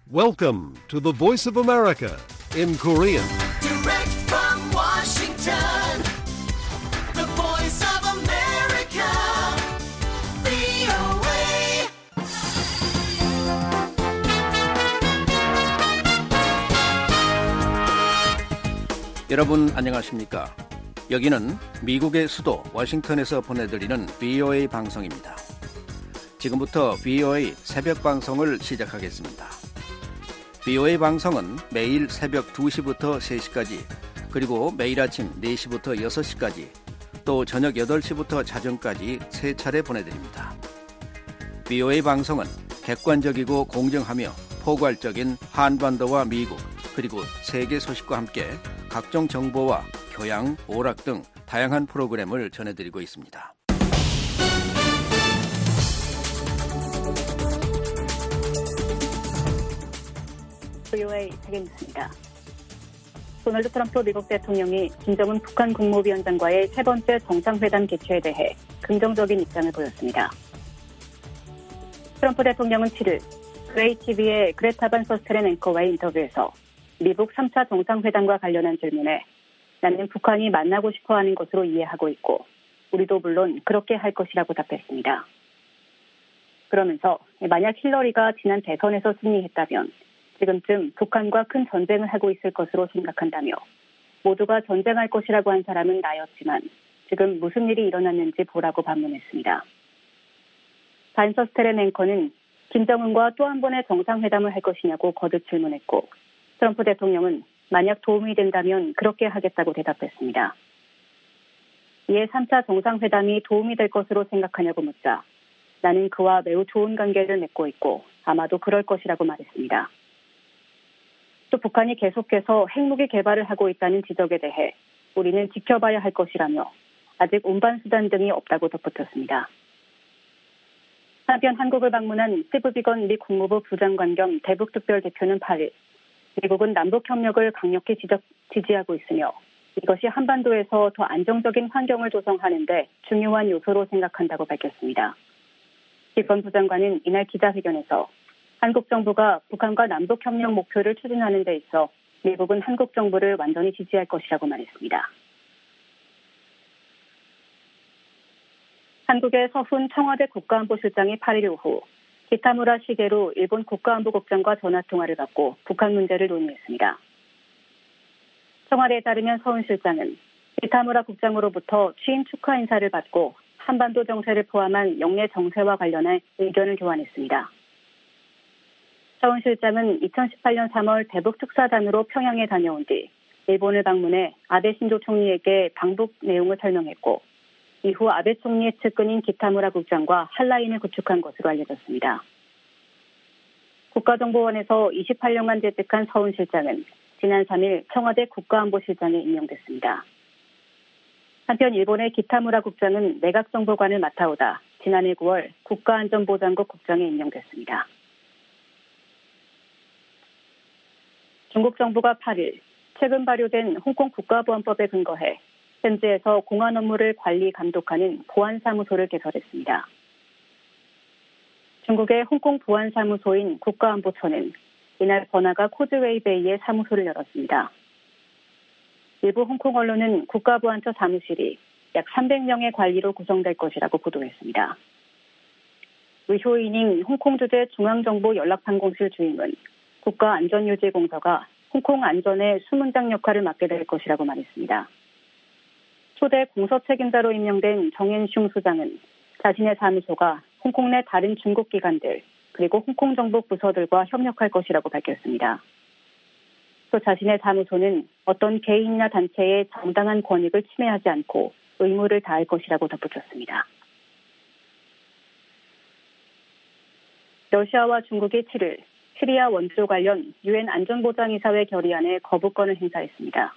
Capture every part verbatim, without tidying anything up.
Welcome to the Voice of America in Korean. Direct from Washington, the Voice of America, 브이오에이. 여러분 안녕하십니까? 여기는 미국의 수도 워싱턴에서 보내드리는 브이오에이 방송입니다. 지금부터 브이오에이 새벽 방송을 시작하겠습니다. 브이오에이 방송은 매일 새벽 두 시부터 세 시까지, 그리고 매일 아침 네 시부터 여섯 시까지, 또 저녁 여덟 시부터 자정까지 세 차례 보내드립니다. 브이오에이 방송은 객관적이고 공정하며 포괄적인 한반도와 미국, 그리고 세계 소식과 함께 각종 정보와 교양, 오락 등 다양한 프로그램을 전해드리고 있습니다. 브이오에이 책임있습니다. 도널드 트럼프 미국 대통령이 김정은 북한 국무위원장과의 세 번째 정상회담 개최에 대해 긍정적인 입장을 보였습니다. 트럼프 대통령은 칠 일 그레이티비의 그레타 반 서스텔렌 앵커와의 인터뷰에서 미국 삼 차 정상회담과 관련한 질문에 나는 북한이 만나고 싶어하는 것으로 이해하고 있고 우리도 물론 그렇게 할 것이라고 답했습니다. 그러면서 만약 힐러리가 지난 대선에서 승리했다면 지금쯤 북한과 큰 전쟁을 하고 있을 것으로 생각한다며 모두가 전쟁할 것이라고 한 사람은 나였지만 지금 무슨 일이 일어났는지 보라고 반문했습니다. 반 서스텔렌 앵커는 김정은과 또 한 번의 정상회담을 할 것이냐고 거듭 질문했고 트럼프 대통령은 만약 도움이 된다면 그렇게 하겠다고 대답했습니다. 이에 삼 차 정상회담이 도움이 될 것으로 생각하냐고 묻자 나는 그와 매우 좋은 관계를 맺고 있고 아마도 그럴 것이라고 말했습니다. 또 북한이 계속해서 핵무기 개발을 하고 있다는 지적에 대해 우리는 지켜봐야 할 것이라며 아직 운반 수단 등이 없다고 덧붙였습니다. 한편 한국을 방문한 스티브 비건 미 국무부 부장관 겸 대북특별대표는 팔 일 미국은 남북협력을 강력히 지적, 지지하고 있으며 이것이 한반도에서 더 안정적인 환경을 조성하는 데 중요한 요소로 생각한다고 밝혔습니다. 비건 부장관은 이날 기자회견에서 한국 정부가 북한과 남북협력 목표를 추진하는 데 있어 미국은 한국 정부를 완전히 지지할 것이라고 말했습니다. 한국의 서훈 청와대 국가안보실장이 팔 일 오후 기타무라 시게루 일본 국가안보국장과 전화통화를 갖고 북한 문제를 논의했습니다. 청와대에 따르면 서훈 실장은 기타무라 국장으로부터 취임 축하 인사를 받고 한반도 정세를 포함한 영내 정세와 관련해 의견을 교환했습니다. 서훈 실장은 이천십팔 년 삼월 대북 특사단으로 평양에 다녀온 뒤 일본을 방문해 아베 신조 총리에게 방북 내용을 설명했고 이후 아베 총리의 측근인 기타무라 국장과 한라인을 구축한 것으로 알려졌습니다. 국가정보원에서 이십팔 년간 재직한 서훈 실장은 지난 삼 일 청와대 국가안보실장에 임명됐습니다. 한편 일본의 기타무라 국장은 내각정보관을 맡아오다 지난해 구월 국가안전보장국 국장에 임명됐습니다. 중국 정부가 팔 일 최근 발효된 홍콩 국가보안법에 근거해 현지에서 공안 업무를 관리 감독하는 보안사무소를 개설했습니다. 중국의 홍콩 보안사무소인 국가안보처는 이날 번화가 코즈웨이베이에 사무소를 열었습니다. 일부 홍콩 언론은 국가보안처 사무실이 약 삼백 명의 관리로 구성될 것이라고 보도했습니다. 의효인인 홍콩 주재 중앙정보연락판공실 주임은 국가안전유지공서가 홍콩 안전의 수문장 역할을 맡게 될 것이라고 말했습니다. 초대 공서 책임자로 임명된 정앤슝 수장은 자신의 사무소가 홍콩 내 다른 중국 기관들 그리고 홍콩 정부 부서들과 협력할 것이라고 밝혔습니다. 또 자신의 사무소는 어떤 개인이나 단체의 정당한 권익을 침해하지 않고 의무를 다할 것이라고 덧붙였습니다. 러시아와 중국이 칠 일 시리아 원조 관련 유엔 안전보장이사회 결의안에 거부권을 행사했습니다.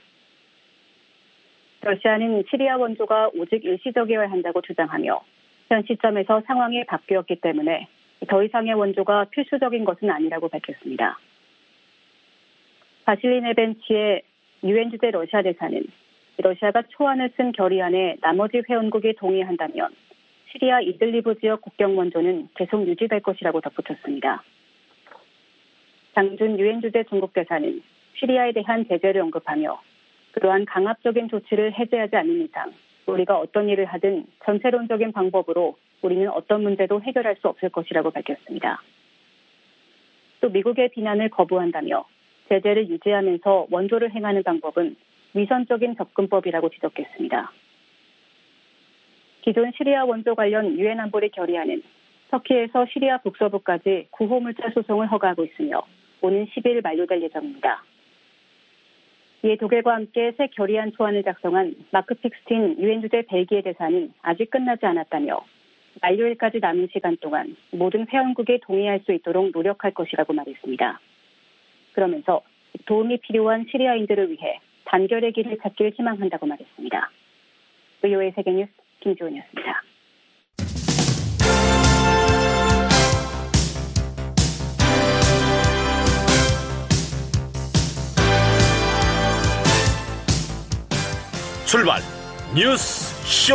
러시아는 시리아 원조가 오직 일시적이어야 한다고 주장하며 현 시점에서 상황이 바뀌었기 때문에 더 이상의 원조가 필수적인 것은 아니라고 밝혔습니다. 바실리 네벤치의 유엔 주재 러시아 대사는 러시아가 초안을 쓴 결의안에 나머지 회원국이 동의한다면 시리아 이들리브 지역 국경 원조는 계속 유지될 것이라고 덧붙였습니다. 장준 유엔 주재 중국 대사는 시리아에 대한 제재를 언급하며 그러한 강압적인 조치를 해제하지 않는 이상 우리가 어떤 일을 하든 전체론적인 방법으로 우리는 어떤 문제도 해결할 수 없을 것이라고 밝혔습니다. 또 미국의 비난을 거부한다며 제재를 유지하면서 원조를 행하는 방법은 위선적인 접근법이라고 지적했습니다. 기존 시리아 원조 관련 유엔 안보리 결의안은 터키에서 시리아 북서부까지 구호물자 수송을 허가하고 있으며 오는 십 일 만료될 예정입니다. 이에 독일과 함께 새 결의안 초안을 작성한 마크 픽스틴 유엔 주재 벨기에 대사는 아직 끝나지 않았다며 만료일까지 남은 시간 동안 모든 회원국이 동의할 수 있도록 노력할 것이라고 말했습니다. 그러면서 도움이 필요한 시리아인들을 위해 단결의 길을 찾길 희망한다고 말했습니다. 브이오에이 세계뉴스 김주은이었습니다. 출발 뉴스 쇼.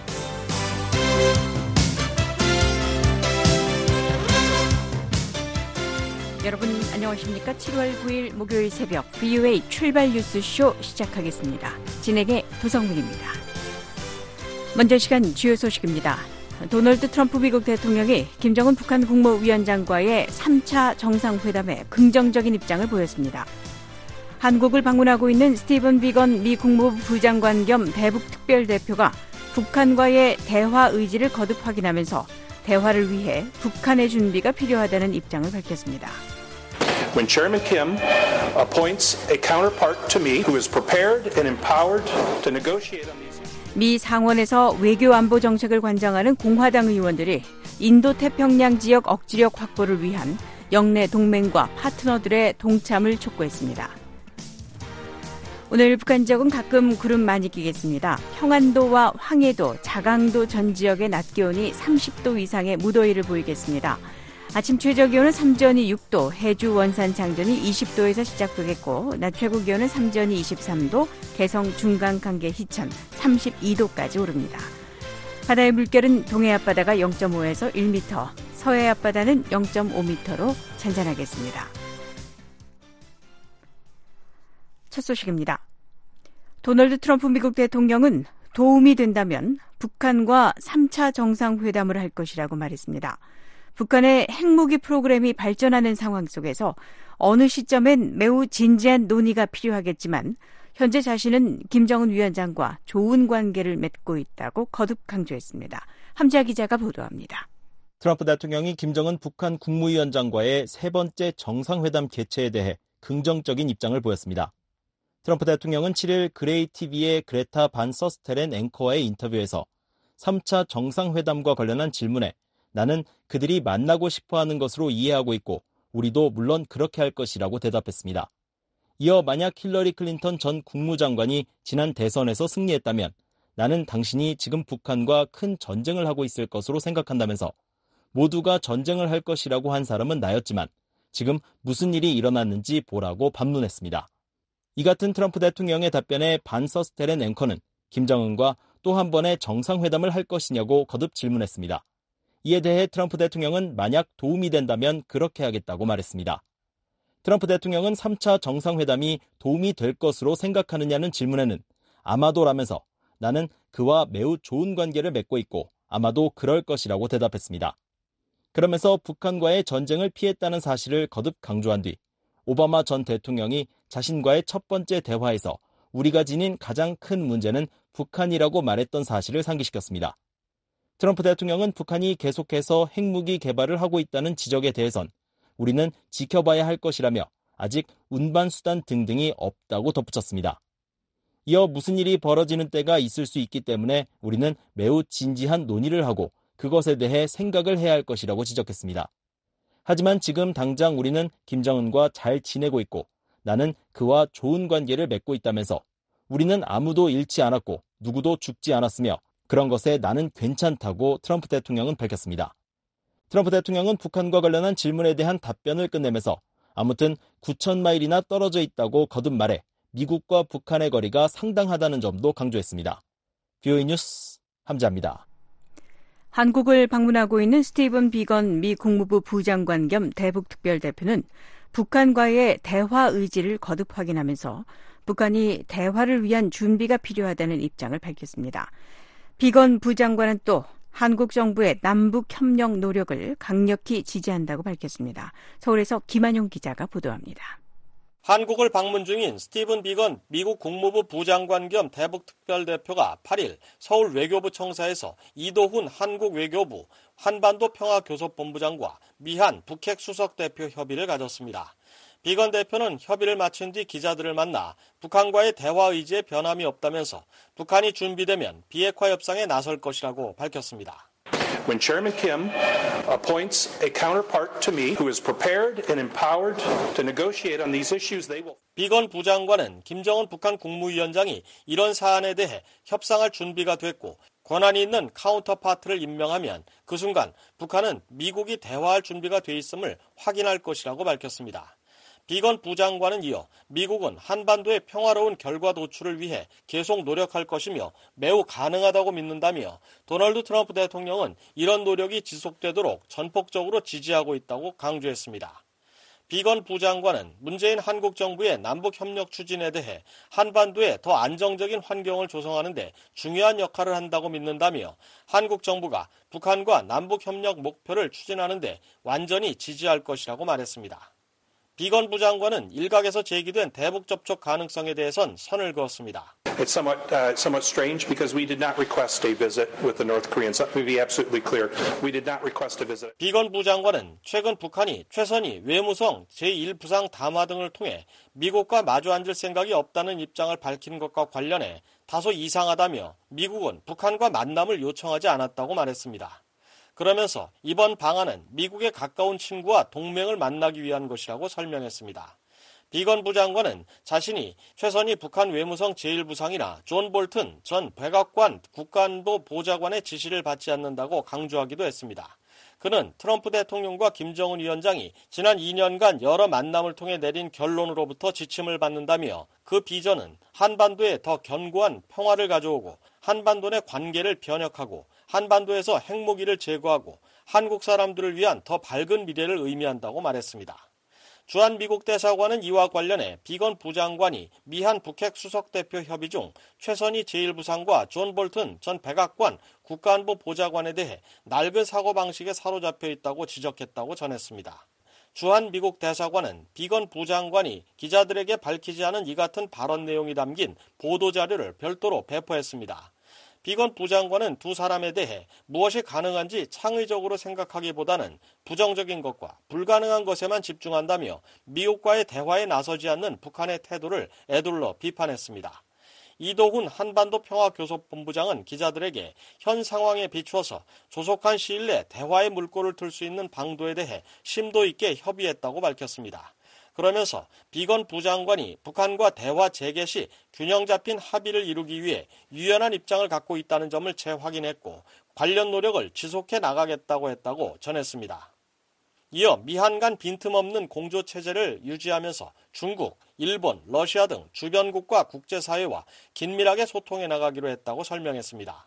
여러분 안녕하십니까? 칠월 구일 목요일 새벽 브이오에이 출발 뉴스 쇼 시작하겠습니다. 진행의 도성문입니다. 먼저 시간 주요 소식입니다. 도널드 트럼프 미국 대통령이 김정은 북한 국무위원장과의 삼 차 정상회담에 긍정적인 입장을 보였습니다. 한국을 방문하고 있는 스티븐 비건 미 국무부 부장관 겸 대북 특별대표가 북한과의 대화 의지를 거듭 확인하면서 대화를 위해 북한의 준비가 필요하다는 입장을 밝혔습니다. When Chairman Kim appoints a counterpart to me who is prepared and empowered to negotiate on these 미 상원에서 외교 안보 정책을 관장하는 공화당 의원들이 인도 태평양 지역 억지력 확보를 위한 영내 동맹과 파트너들의 동참을 촉구했습니다. 오늘 북한 지역은 가끔 구름 많이 끼겠습니다. 평안도와 황해도, 자강도 전 지역의 낮 기온이 삼십 도 이상의 무더위를 보이겠습니다. 아침 최저 기온은 삼전이 육 도, 해주 원산 장전이 이십 도에서 시작되겠고 낮 최고 기온은 삼전이 이십삼 도, 개성 중간 간계 희천 삼십이 도까지 오릅니다. 바다의 물결은 동해 앞바다가 영 점 오에서 일 미터, 서해 앞바다는 영 점 오 미터로 잔잔하겠습니다. 첫 소식입니다. 도널드 트럼프 미국 대통령은 도움이 된다면 북한과 삼 차 정상회담을 할 것이라고 말했습니다. 북한의 핵무기 프로그램이 발전하는 상황 속에서 어느 시점엔 매우 진지한 논의가 필요하겠지만 현재 자신은 김정은 위원장과 좋은 관계를 맺고 있다고 거듭 강조했습니다. 함지아 기자가 보도합니다. 트럼프 대통령이 김정은 북한 국무위원장과의 세 번째 정상회담 개최에 대해 긍정적인 입장을 보였습니다. 트럼프 대통령은 칠일 그레이 티비의 그레타 반 서스텔렌 앵커와의 인터뷰에서 삼 차 정상회담과 관련한 질문에 나는 그들이 만나고 싶어하는 것으로 이해하고 있고 우리도 물론 그렇게 할 것이라고 대답했습니다. 이어 만약 힐러리 클린턴 전 국무장관이 지난 대선에서 승리했다면 나는 당신이 지금 북한과 큰 전쟁을 하고 있을 것으로 생각한다면서 모두가 전쟁을 할 것이라고 한 사람은 나였지만 지금 무슨 일이 일어났는지 보라고 반문했습니다. 이 같은 트럼프 대통령의 답변에 반 서스텔렌 앵커는 김정은과 또 한 번의 정상회담을 할 것이냐고 거듭 질문했습니다. 이에 대해 트럼프 대통령은 만약 도움이 된다면 그렇게 하겠다고 말했습니다. 트럼프 대통령은 삼 차 정상회담이 도움이 될 것으로 생각하느냐는 질문에는 아마도라면서 나는 그와 매우 좋은 관계를 맺고 있고 아마도 그럴 것이라고 대답했습니다. 그러면서 북한과의 전쟁을 피했다는 사실을 거듭 강조한 뒤 오바마 전 대통령이 자신과의 첫 번째 대화에서 우리가 지닌 가장 큰 문제는 북한이라고 말했던 사실을 상기시켰습니다. 트럼프 대통령은 북한이 계속해서 핵무기 개발을 하고 있다는 지적에 대해선 우리는 지켜봐야 할 것이라며 아직 운반수단 등등이 없다고 덧붙였습니다. 이어 무슨 일이 벌어지는 때가 있을 수 있기 때문에 우리는 매우 진지한 논의를 하고 그것에 대해 생각을 해야 할 것이라고 지적했습니다. 하지만 지금 당장 우리는 김정은과 잘 지내고 있고 나는 그와 좋은 관계를 맺고 있다면서 우리는 아무도 잃지 않았고 누구도 죽지 않았으며 그런 것에 나는 괜찮다고 트럼프 대통령은 밝혔습니다. 트럼프 대통령은 북한과 관련한 질문에 대한 답변을 끝내면서 아무튼 구천 마일이나 떨어져 있다고 거듭 말해 미국과 북한의 거리가 상당하다는 점도 강조했습니다. 브이오에이 뉴스 함지아입니다. 한국을 방문하고 있는 스티븐 비건 미 국무부 부장관 겸 대북특별대표는 북한과의 대화 의지를 거듭 확인하면서 북한이 대화를 위한 준비가 필요하다는 입장을 밝혔습니다. 비건 부장관은 또 한국 정부의 남북 협력 노력을 강력히 지지한다고 밝혔습니다. 서울에서 김한용 기자가 보도합니다. 한국을 방문 중인 스티븐 비건 미국 국무부 부장관 겸 대북 특별대표가 팔 일 서울 외교부 청사에서 이도훈 한국 외교부 한반도 평화교섭본부장과 미한 북핵 수석대표 협의를 가졌습니다. 비건 대표는 협의를 마친 뒤 기자들을 만나 북한과의 대화 의지에 변함이 없다면서 북한이 준비되면 비핵화 협상에 나설 것이라고 밝혔습니다. When Chairman Kim appoints a counterpart to me who is prepared and empowered to negotiate on these issues, they will. 비건 부장관은 김정은 북한 국무위원장이 이런 사안에 대해 협상할 준비가 됐고 권한이 있는 카운터파트를 임명하면 그 순간 북한은 미국이 대화할 준비가 돼 있음을 확인할 것이라고 밝혔습니다. 비건 부장관은 이어 미국은 한반도의 평화로운 결과 도출을 위해 계속 노력할 것이며 매우 가능하다고 믿는다며 도널드 트럼프 대통령은 이런 노력이 지속되도록 전폭적으로 지지하고 있다고 강조했습니다. 비건 부장관은 문재인 한국 정부의 남북협력 추진에 대해 한반도에 더 안정적인 환경을 조성하는 데 중요한 역할을 한다고 믿는다며 한국 정부가 북한과 남북협력 목표를 추진하는 데 완전히 지지할 것이라고 말했습니다. 비건 부장관은 일각에서 제기된 대북 접촉 가능성에 대해선 선을 그었습니다. It's somewhat, uh, somewhat strange because we did not request a visit with the North Koreans. Let me be absolutely clear. We did not request a visit. 비건 부장관은 최근 북한이 최선희 외무성 제일 부상 담화 등을 통해 미국과 마주 앉을 생각이 없다는 입장을 밝힌 것과 관련해 다소 이상하다며 미국은 북한과 만남을 요청하지 않았다고 말했습니다. 그러면서 이번 방안은 미국의 가까운 친구와 동맹을 만나기 위한 것이라고 설명했습니다. 비건 부장관은 자신이 최선희 북한 외무성 제일 부상이나 존 볼튼 전 백악관 국가안보 보좌관의 지시를 받지 않는다고 강조하기도 했습니다. 그는 트럼프 대통령과 김정은 위원장이 지난 이 년간 여러 만남을 통해 내린 결론으로부터 지침을 받는다며 그 비전은 한반도에 더 견고한 평화를 가져오고 한반도 내 관계를 변혁하고 한반도에서 핵무기를 제거하고 한국 사람들을 위한 더 밝은 미래를 의미한다고 말했습니다. 주한 미국 대사관은 이와 관련해 비건 부장관이 미한 북핵 수석대표 협의 중 최선희 제일 부상과 존 볼튼 전 백악관 국가안보 보좌관에 대해 낡은 사고방식에 사로잡혀 있다고 지적했다고 전했습니다. 주한 미국 대사관은 비건 부장관이 기자들에게 밝히지 않은 이 같은 발언 내용이 담긴 보도자료를 별도로 배포했습니다. 비건 부장관은 두 사람에 대해 무엇이 가능한지 창의적으로 생각하기보다는 부정적인 것과 불가능한 것에만 집중한다며 미국과의 대화에 나서지 않는 북한의 태도를 에둘러 비판했습니다. 이도훈 한반도 평화교섭본부장은 기자들에게 현 상황에 비추어서 조속한 시일 내 대화의 물꼬를 틀 수 있는 방도에 대해 심도 있게 협의했다고 밝혔습니다. 그러면서 비건 부장관이 북한과 대화 재개 시 균형 잡힌 합의를 이루기 위해 유연한 입장을 갖고 있다는 점을 재확인했고 관련 노력을 지속해 나가겠다고 했다고 전했습니다. 이어 미한 간 빈틈없는 공조체제를 유지하면서 중국, 일본, 러시아 등 주변국과 국제사회와 긴밀하게 소통해 나가기로 했다고 설명했습니다.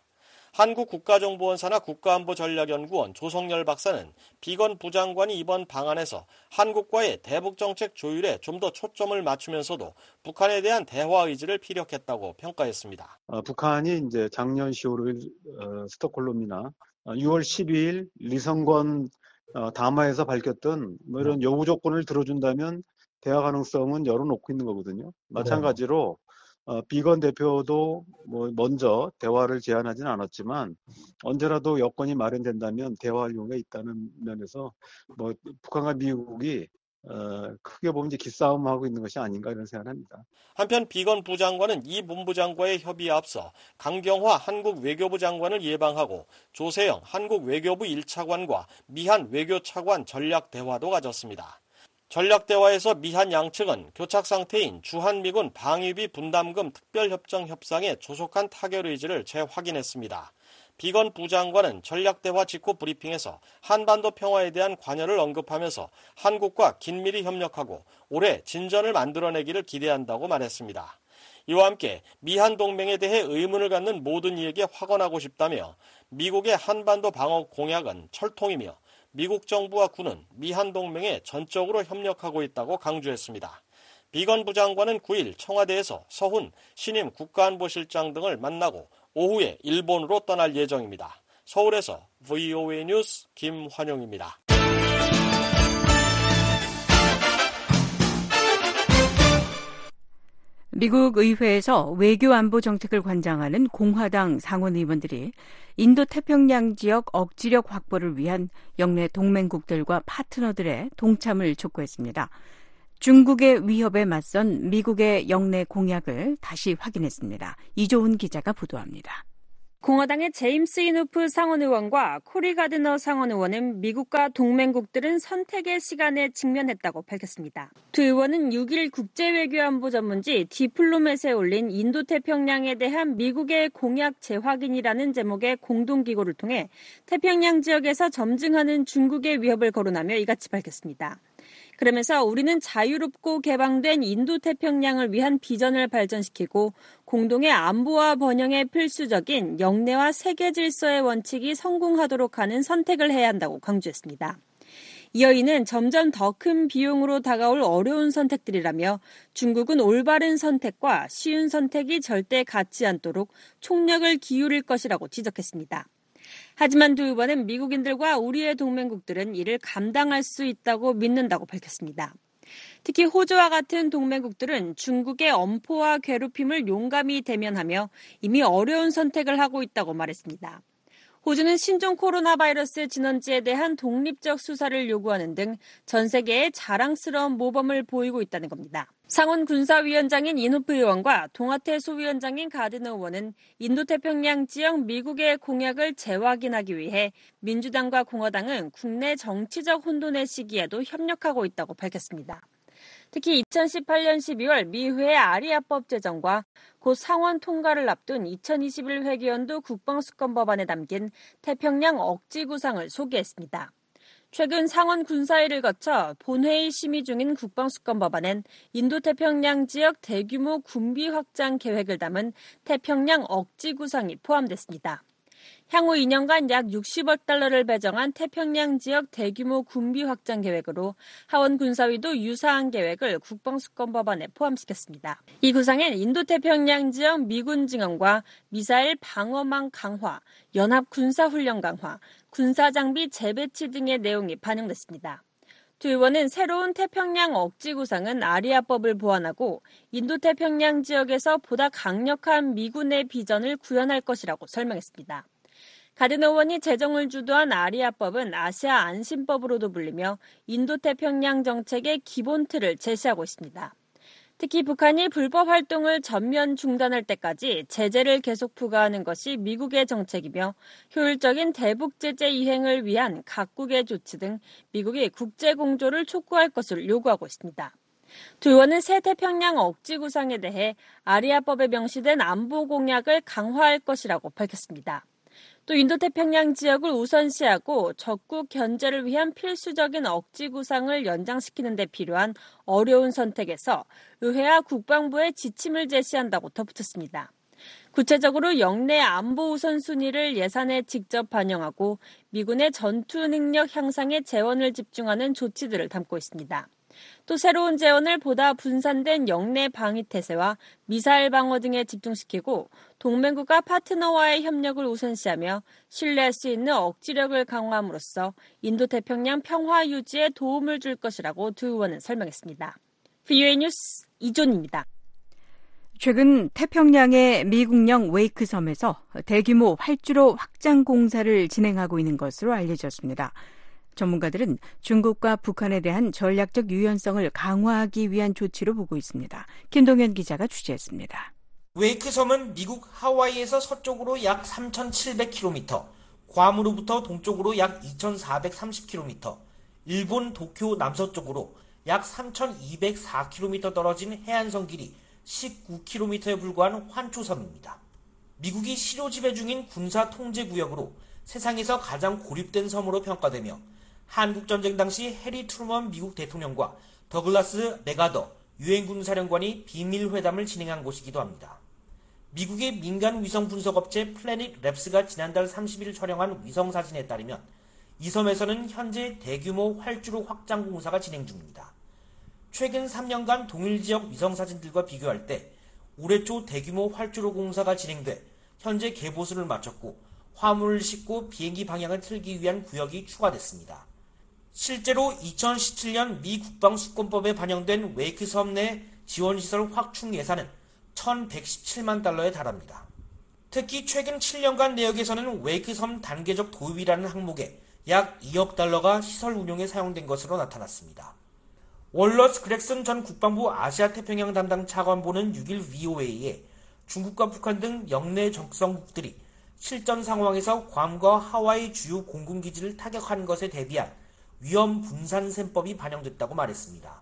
한국국가정보원사나 국가안보전략연구원 조성열 박사는 비건 부장관이 이번 방안에서 한국과의 대북정책 조율에 좀 더 초점을 맞추면서도 북한에 대한 대화 의지를 피력했다고 평가했습니다. 어, 북한이 이제 작년 시월 어, 스톡홀름이나 유월 십이일 리성건 어, 담화에서 밝혔던 뭐 이런 요구 조건을 들어준다면 대화 가능성은 열어놓고 있는 거거든요. 마찬가지로 어, 비건 대표도 뭐 먼저 대화를 제안하지는 않았지만 언제라도 여건이 마련된다면 대화할 용의가 있다는 면에서 뭐 북한과 미국이 어, 크게 보면 이제 기싸움하고 있는 것이 아닌가 이런 생각을 합니다. 한편 비건 부장관은 이 본부장과의 협의에 앞서 강경화 한국 외교부 장관을 예방하고 조세영 한국 외교부 일 차관과 미한 외교차관 전략 대화도 가졌습니다. 전략대화에서 미한 양측은 교착 상태인 주한미군 방위비 분담금 특별협정 협상의 조속한 타결 의지를 재확인했습니다. 비건 부장관은 전략대화 직후 브리핑에서 한반도 평화에 대한 관여를 언급하면서 한국과 긴밀히 협력하고 올해 진전을 만들어내기를 기대한다고 말했습니다. 이와 함께 미한 동맹에 대해 의문을 갖는 모든 이에게 확언하고 싶다며 미국의 한반도 방어 공약은 철통이며 미국 정부와 군은 미한 동맹에 전적으로 협력하고 있다고 강조했습니다. 비건 부장관은 구일 청와대에서 서훈 신임 국가안보실장 등을 만나고 오후에 일본으로 떠날 예정입니다. 서울에서 브이오에이 뉴스 김환용입니다. 미국 의회에서 외교안보 정책을 관장하는 공화당 상원 의원들이 인도태평양 지역 억지력 확보를 위한 영내 동맹국들과 파트너들의 동참을 촉구했습니다. 중국의 위협에 맞선 미국의 영내 공약을 다시 확인했습니다. 이조은 기자가 보도합니다. 공화당의 제임스 이누프 상원의원과 코리 가드너 상원의원은 미국과 동맹국들은 선택의 시간에 직면했다고 밝혔습니다. 두 의원은 육일 국제외교안보 전문지 디플로맷에 올린 인도태평양에 대한 미국의 공약 재확인이라는 제목의 공동기고를 통해 태평양 지역에서 점증하는 중국의 위협을 거론하며 이같이 밝혔습니다. 그러면서 우리는 자유롭고 개방된 인도태평양을 위한 비전을 발전시키고 공동의 안보와 번영에 필수적인 영내와 세계 질서의 원칙이 성공하도록 하는 선택을 해야 한다고 강조했습니다. 이어 이는 점점 더 큰 비용으로 다가올 어려운 선택들이라며 중국은 올바른 선택과 쉬운 선택이 절대 같지 않도록 총력을 기울일 것이라고 지적했습니다. 하지만 두 의원은 미국인들과 우리의 동맹국들은 이를 감당할 수 있다고 믿는다고 밝혔습니다. 특히 호주와 같은 동맹국들은 중국의 엄포와 괴롭힘을 용감히 대면하며 이미 어려운 선택을 하고 있다고 말했습니다. 호주는 신종 코로나 바이러스 진원지에 대한 독립적 수사를 요구하는 등 전 세계에 자랑스러운 모범을 보이고 있다는 겁니다. 상원 군사위원장인 이누프 의원과 동아태 소위원장인 가드너 의원은 인도태평양 지역 미국의 공약을 재확인하기 위해 민주당과 공화당은 국내 정치적 혼돈의 시기에도 협력하고 있다고 밝혔습니다. 특히 이천십팔년 십이월 미회의 아리아법 제정과 곧 상원 통과를 앞둔 이천이십일 회계연도 국방수권 법안에 담긴 태평양 억지 구상을 소개했습니다. 최근 상원 군사회를 거쳐 본회의 심의 중인 국방수권 법안엔 인도태평양 지역 대규모 군비 확장 계획을 담은 태평양 억지 구상이 포함됐습니다. 향후 이 년간 약 육십억 달러를 배정한 태평양 지역 대규모 군비 확장 계획으로 하원 군사위도 유사한 계획을 국방수권 법안에 포함시켰습니다. 이 구상엔 인도태평양 지역 미군 증원과 미사일 방어망 강화, 연합 군사훈련 강화, 군사장비 재배치 등의 내용이 반영됐습니다. 두 의원은 새로운 태평양 억지 구상은 아리아법을 보완하고 인도태평양 지역에서 보다 강력한 미군의 비전을 구현할 것이라고 설명했습니다. 가드너 의원이 제정을 주도한 아리아법은 아시아 안심법으로도 불리며 인도태평양 정책의 기본 틀을 제시하고 있습니다. 특히 북한이 불법 활동을 전면 중단할 때까지 제재를 계속 부과하는 것이 미국의 정책이며 효율적인 대북 제재 이행을 위한 각국의 조치 등 미국이 국제 공조를 촉구할 것을 요구하고 있습니다. 두 의원은 새 태평양 억지 구상에 대해 아리아법에 명시된 안보 공약을 강화할 것이라고 밝혔습니다. 또 인도태평양 지역을 우선시하고 적국 견제를 위한 필수적인 억지 구상을 연장시키는 데 필요한 어려운 선택에서 의회와 국방부에 지침을 제시한다고 덧붙였습니다. 구체적으로 영내 안보 우선순위를 예산에 직접 반영하고 미군의 전투 능력 향상에 재원을 집중하는 조치들을 담고 있습니다. 또 새로운 재원을 보다 분산된 영내 방위 태세와 미사일 방어 등에 집중시키고 동맹국가 파트너와의 협력을 우선시하며 신뢰할 수 있는 억지력을 강화함으로써 인도태평양 평화 유지에 도움을 줄 것이라고 두 의원은 설명했습니다. 브이오에이 뉴스 이존입니다. 최근 태평양의 미국령 웨이크 섬에서 대규모 활주로 확장 공사를 진행하고 있는 것으로 알려졌습니다. 전문가들은 중국과 북한에 대한 전략적 유연성을 강화하기 위한 조치로 보고 있습니다. 김동현 기자가 취재했습니다. 웨이크 섬은 미국 하와이에서 서쪽으로 약 삼천칠백 킬로미터, 괌으로부터 동쪽으로 약 이천사백삼십 킬로미터, 일본 도쿄 남서쪽으로 약 삼천이백사 킬로미터 떨어진 해안선 길이 십구 킬로미터에 불과한 환초섬입니다. 미국이 실효 지배 중인 군사 통제 구역으로 세상에서 가장 고립된 섬으로 평가되며 한국전쟁 당시 해리 트루먼 미국 대통령과 더글라스 메가더 유엔군 사령관이 비밀회담을 진행한 곳이기도 합니다. 미국의 민간 위성 분석업체 플래닛 랩스가 지난달 삼십일 촬영한 위성사진에 따르면 이 섬에서는 현재 대규모 활주로 확장 공사가 진행 중입니다. 최근 삼 년간 동일 지역 위성사진들과 비교할 때 올해 초 대규모 활주로 공사가 진행돼 현재 개보수를 마쳤고 화물을 싣고 비행기 방향을 틀기 위한 구역이 추가됐습니다. 실제로 이천십칠 년 미 국방수권법에 반영된 웨이크 섬 내 지원시설 확충 예산은 천백십칠만 달러에 달합니다. 특히 최근 칠 년간 내역에서는 웨이크 섬 단계적 도입이라는 항목에 약 이억 달러가 시설 운용에 사용된 것으로 나타났습니다. 월러스 그렉슨 전 국방부 아시아태평양 담당 차관보는 육 일 브이오에이에 중국과 북한 등 영내 적성국들이 실전 상황에서 괌과 하와이 주요 공군기지를 타격하는 것에 대비한 위험 분산 셈법이 반영됐다고 말했습니다.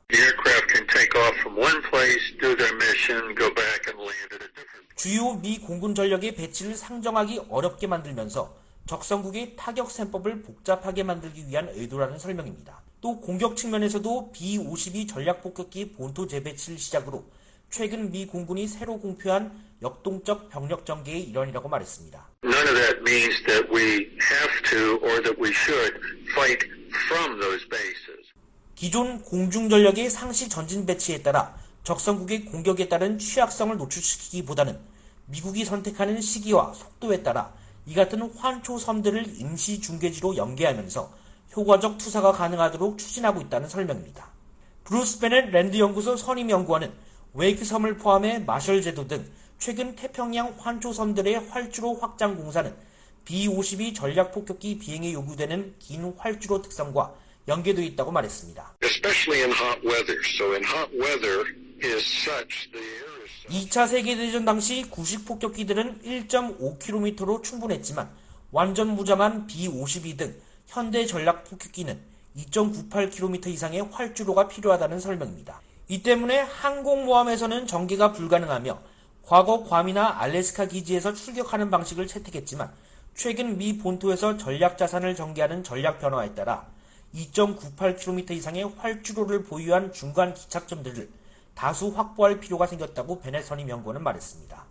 주요 미 공군 전력의 배치를 상정하기 어렵게 만들면서 적성국의 타격 셈법을 복잡하게 만들기 위한 의도라는 설명입니다. 또 공격 측면에서도 비 오십이 전략폭격기 본토 재배치를 시작으로 최근 미 공군이 새로 공표한 역동적 병력 전개의 일환이라고 말했습니다. None of that means that we have to or that we should fight from those bases. 기존 공중전력의 상시 전진 배치에 따라 적성국의 공격에 따른 취약성을 노출시키기보다는 미국이 선택하는 시기와 속도에 따라 이 같은 환초 섬들을 임시 중계지로 연계하면서 효과적 투사가 가능하도록 추진하고 있다는 설명입니다. 브루스 베넷 랜드 연구소 선임 연구원은 웨이크 섬을 포함해 마셜 제도 등 최근 태평양 환초 섬들의 활주로 확장 공사는 비 오십이 전략폭격기 비행에 요구되는 긴 활주로 특성과 연계되어 있다고 말했습니다. Especially in hot weather. So in hot weather is such the air is 이 차 세계대전 당시 구식 폭격기들은 일 점 오 킬로미터로 충분했지만 완전 무장한 비 오십이 등 현대 전략 폭격기는 이 점 구팔 킬로미터 이상의 활주로가 필요하다는 설명입니다. 이 때문에 항공모함에서는 전개가 불가능하며 과거 괌이나 알래스카 기지에서 출격하는 방식을 채택했지만 최근 미 본토에서 전략 자산을 전개하는 전략 변화에 따라 이 점 구팔 킬로미터 이상의 활주로를 보유한 중간 기착점들을 다수 확보할 필요가 생겼다고 베넷 선임 연구원은 말했습니다.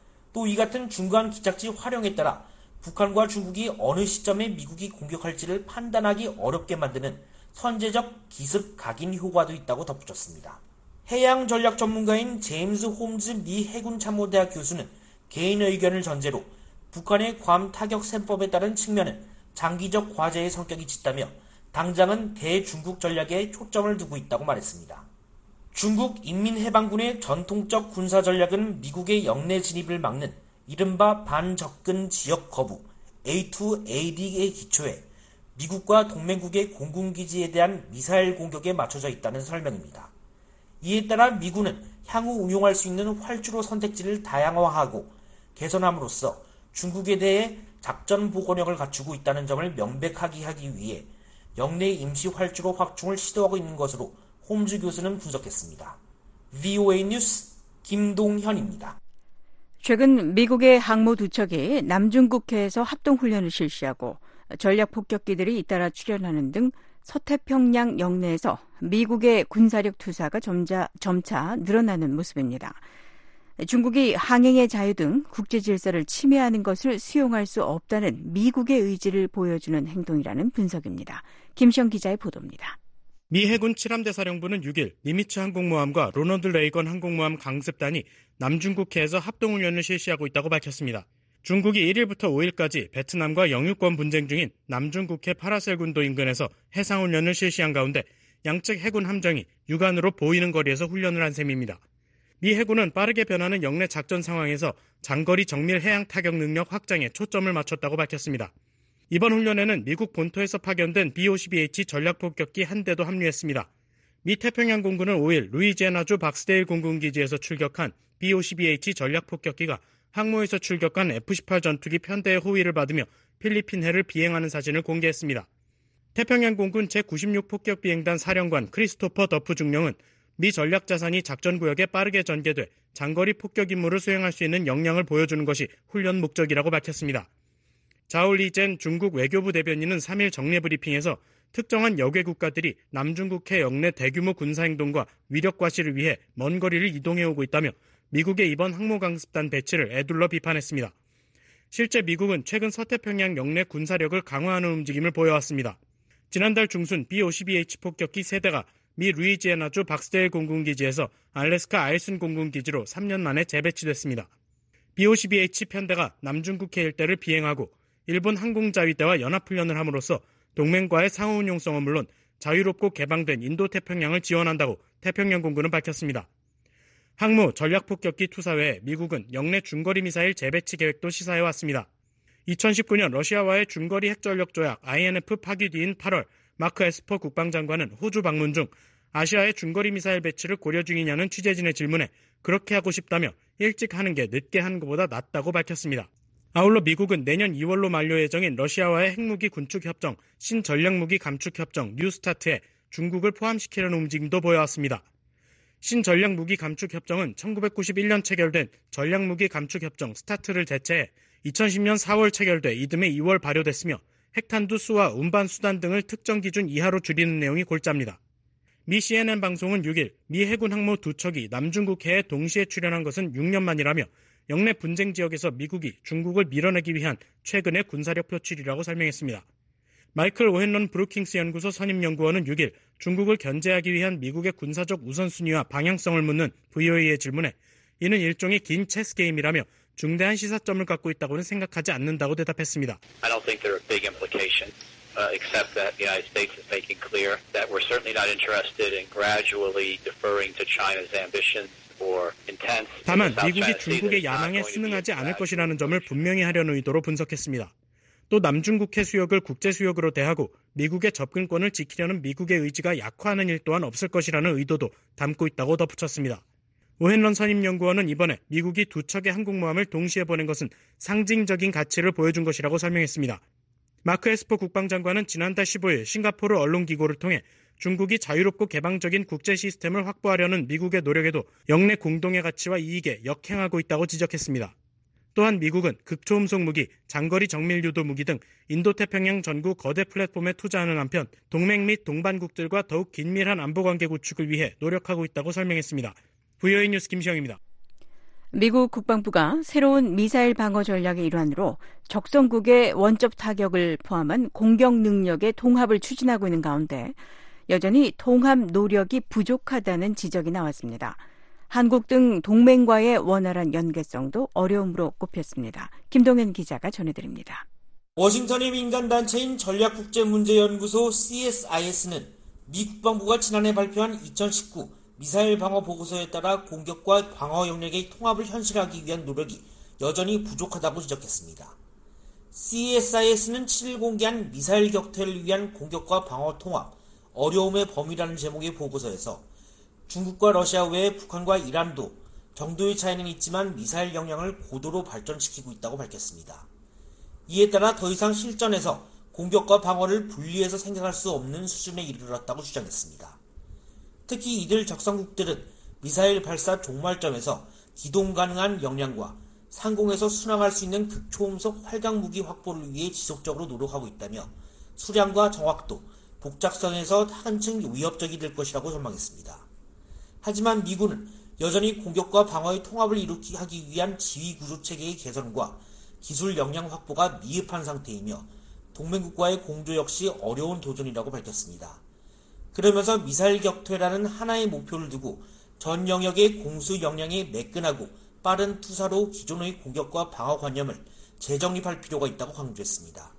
또 이 같은 중간 기착지 활용에 따라 북한과 중국이 어느 시점에 미국이 공격할지를 판단하기 어렵게 만드는 선제적 기습 각인 효과도 있다고 덧붙였습니다. 해양 전략 전문가인 제임스 홈즈 미 해군참모대학 교수는 개인 의견을 전제로 북한의 괌 타격 셈법에 따른 측면은 장기적 과제의 성격이 짙다며 당장은 대중국 전략에 초점을 두고 있다고 말했습니다. 중국 인민해방군의 전통적 군사 전략은 미국의 영내 진입을 막는 이른바 반접근 지역 거부 에이 투 에이 디에 기초해 미국과 동맹국의 공군기지에 대한 미사일 공격에 맞춰져 있다는 설명입니다. 이에 따라 미군은 향후 운용할 수 있는 활주로 선택지를 다양화하고 개선함으로써 중국에 대해 작전 보고력을 갖추고 있다는 점을 명백하게 하기 위해 영내 임시 활주로 확충을 시도하고 있는 것으로 홈즈 교수는 분석했습니다. 브이오에이 뉴스 김동현입니다. 최근 미국의 항모 두 척이 남중국해에서 합동훈련을 실시하고 전략폭격기들이 잇따라 출현하는 등 서태평양 영내에서 미국의 군사력 투사가 점차, 점차 늘어나는 모습입니다. 중국이 항행의 자유 등 국제 질서를 침해하는 것을 수용할 수 없다는 미국의 의지를 보여주는 행동이라는 분석입니다. 김시영 기자의 보도입니다. 미 해군 칠함대 사령부는 육 일 니미츠 항공모함과 로널드 레이건 항공모함 강습단이 남중국해에서 합동훈련을 실시하고 있다고 밝혔습니다. 중국이 일 일부터 오 일까지 베트남과 영유권 분쟁 중인 남중국해 파라셀 군도 인근에서 해상훈련을 실시한 가운데 양측 해군 함정이 육안으로 보이는 거리에서 훈련을 한 셈입니다. 미 해군은 빠르게 변하는 영내 작전 상황에서 장거리 정밀 해양 타격 능력 확장에 초점을 맞췄다고 밝혔습니다. 이번 훈련에는 미국 본토에서 파견된 비 오십이 에이치 전략폭격기 한 대도 합류했습니다. 미 태평양 공군은 오 일 루이지애나주 박스데일 공군기지에서 출격한 비 오십이 에이치 전략폭격기가 항모에서 출격한 에프 십팔 전투기 편대의 호위를 받으며 필리핀해를 비행하는 사진을 공개했습니다. 태평양 공군 제구십육 폭격비행단 사령관 크리스토퍼 더프 중령은 미 전략자산이 작전구역에 빠르게 전개돼 장거리 폭격 임무를 수행할 수 있는 역량을 보여주는 것이 훈련 목적이라고 밝혔습니다. 자올리젠 중국 외교부 대변인은 삼 일 정례 브리핑에서 특정한 여개 국가들이 남중국해 영내 대규모 군사행동과 위력 과시를 위해 먼 거리를 이동해오고 있다며 미국의 이번 항모강습단 배치를 애둘러 비판했습니다. 실제 미국은 최근 서태평양 영내 군사력을 강화하는 움직임을 보여왔습니다. 지난달 중순 비 오십이 에이치 폭격기 세 대가 미 루이지애나주 박스데일 공군기지에서 알래스카 아이슨 공군기지로 삼 년 만에 재배치됐습니다. 비 오십이 에이치 편대가 남중국해 일대를 비행하고 일본 항공자위대와 연합훈련을 함으로써 동맹과의 상호운용성은 물론 자유롭고 개방된 인도태평양을 지원한다고 태평양 공군은 밝혔습니다. 항모 전략폭격기 투사 외에 미국은 영내 중거리 미사일 재배치 계획도 시사해왔습니다. 이천십구 년 러시아와의 중거리 핵전력 조약 아이엔에프 파기 뒤인 팔월 마크 에스퍼 국방장관은 호주 방문 중 아시아의 중거리 미사일 배치를 고려 중이냐는 취재진의 질문에 그렇게 하고 싶다며 일찍 하는 게 늦게 하는 것보다 낫다고 밝혔습니다. 아울러 미국은 내년 이월로 만료 예정인 러시아와의 핵무기 군축협정, 신전략무기 감축협정 뉴스타트에 중국을 포함시키려는 움직임도 보여왔습니다. 신전략무기 감축협정은 천구백구십일 년 체결된 전략무기 감축협정 스타트를 대체해 이천십 년 사월 체결돼 이듬해 이월 발효됐으며 핵탄두 수와 운반 수단 등을 특정 기준 이하로 줄이는 내용이 골자입니다. 미 씨엔엔 방송은 육 일 미 해군 항모 두 척이 남중국해에 동시에 출현한 것은 육 년 만이라며 영내 분쟁 지역에서 미국이 중국을 밀어내기 위한 최근의 군사력 표출이라고 설명했습니다. 마이클 오헨런 브루킹스 연구소 선임연구원은 육 일 중국을 견제하기 위한 미국의 군사적 우선순위와 방향성을 묻는 브이오에이의 질문에 이는 일종의 긴 체스 게임이라며 중대한 시사점을 갖고 있다고는 생각하지 않는다고 대답했습니다. I don't think there are big implications, uh, except that the United States is making clear that we're certainly not interested in gradually deferring to China's ambitions. 다만 미국이 중국의 야망에 순응하지 않을 것이라는 점을 분명히 하려는 의도로 분석했습니다. 또 남중국해 수역을 국제수역으로 대하고 미국의 접근권을 지키려는 미국의 의지가 약화하는 일 또한 없을 것이라는 의도도 담고 있다고 덧붙였습니다. 오헨런 선임연구원은 이번에 미국이 두 척의 항공모함을 동시에 보낸 것은 상징적인 가치를 보여준 것이라고 설명했습니다. 마크 에스퍼 국방장관은 지난달 십오 일 싱가포르 언론기고를 통해 중국이 자유롭고 개방적인 국제 시스템을 확보하려는 미국의 노력에도 영내 공동의 가치와 이익에 역행하고 있다고 지적했습니다. 또한 미국은 극초음속 무기, 장거리 정밀 유도 무기 등 인도태평양 전구 거대 플랫폼에 투자하는 한편 동맹 및 동반국들과 더욱 긴밀한 안보관계 구축을 위해 노력하고 있다고 설명했습니다. 브이오에이 뉴스 김시영입니다. 미국 국방부가 새로운 미사일 방어 전략의 일환으로 적성국의 원적 타격을 포함한 공격 능력의 통합을 추진하고 있는 가운데 여전히 통합 노력이 부족하다는 지적이 나왔습니다. 한국 등 동맹과의 원활한 연계성도 어려움으로 꼽혔습니다. 김동현 기자가 전해드립니다. 워싱턴의 민간단체인 전략국제문제연구소 씨에스아이에스는 미 국방부가 지난해 발표한 이천십구 미사일 방어 보고서에 따라 공격과 방어 영역의 통합을 현실화하기 위한 노력이 여전히 부족하다고 지적했습니다. 씨에스아이에스는 칠 일 공개한 미사일 격퇴를 위한 공격과 방어 통합, 어려움의 범위라는 제목의 보고서에서 중국과 러시아 외에 북한과 이란도 정도의 차이는 있지만 미사일 역량을 고도로 발전시키고 있다고 밝혔습니다. 이에 따라 더 이상 실전에서 공격과 방어를 분리해서 생각할 수 없는 수준에 이르렀다고 주장했습니다. 특히 이들 적성국들은 미사일 발사 종말점에서 기동 가능한 역량과 상공에서 순항할 수 있는 극초음속 활강 무기 확보를 위해 지속적으로 노력하고 있다며 수량과 정확도, 복잡성에서 한층 위협적이 될 것이라고 전망했습니다. 하지만 미군은 여전히 공격과 방어의 통합을 이루기 하기 위한 지휘 구조 체계의 개선과 기술 역량 확보가 미흡한 상태이며 동맹국과의 공조 역시 어려운 도전이라고 밝혔습니다. 그러면서 미사일 격퇴라는 하나의 목표를 두고 전 영역의 공수 역량이 매끈하고 빠른 투사로 기존의 공격과 방어 관념을 재정립할 필요가 있다고 강조했습니다.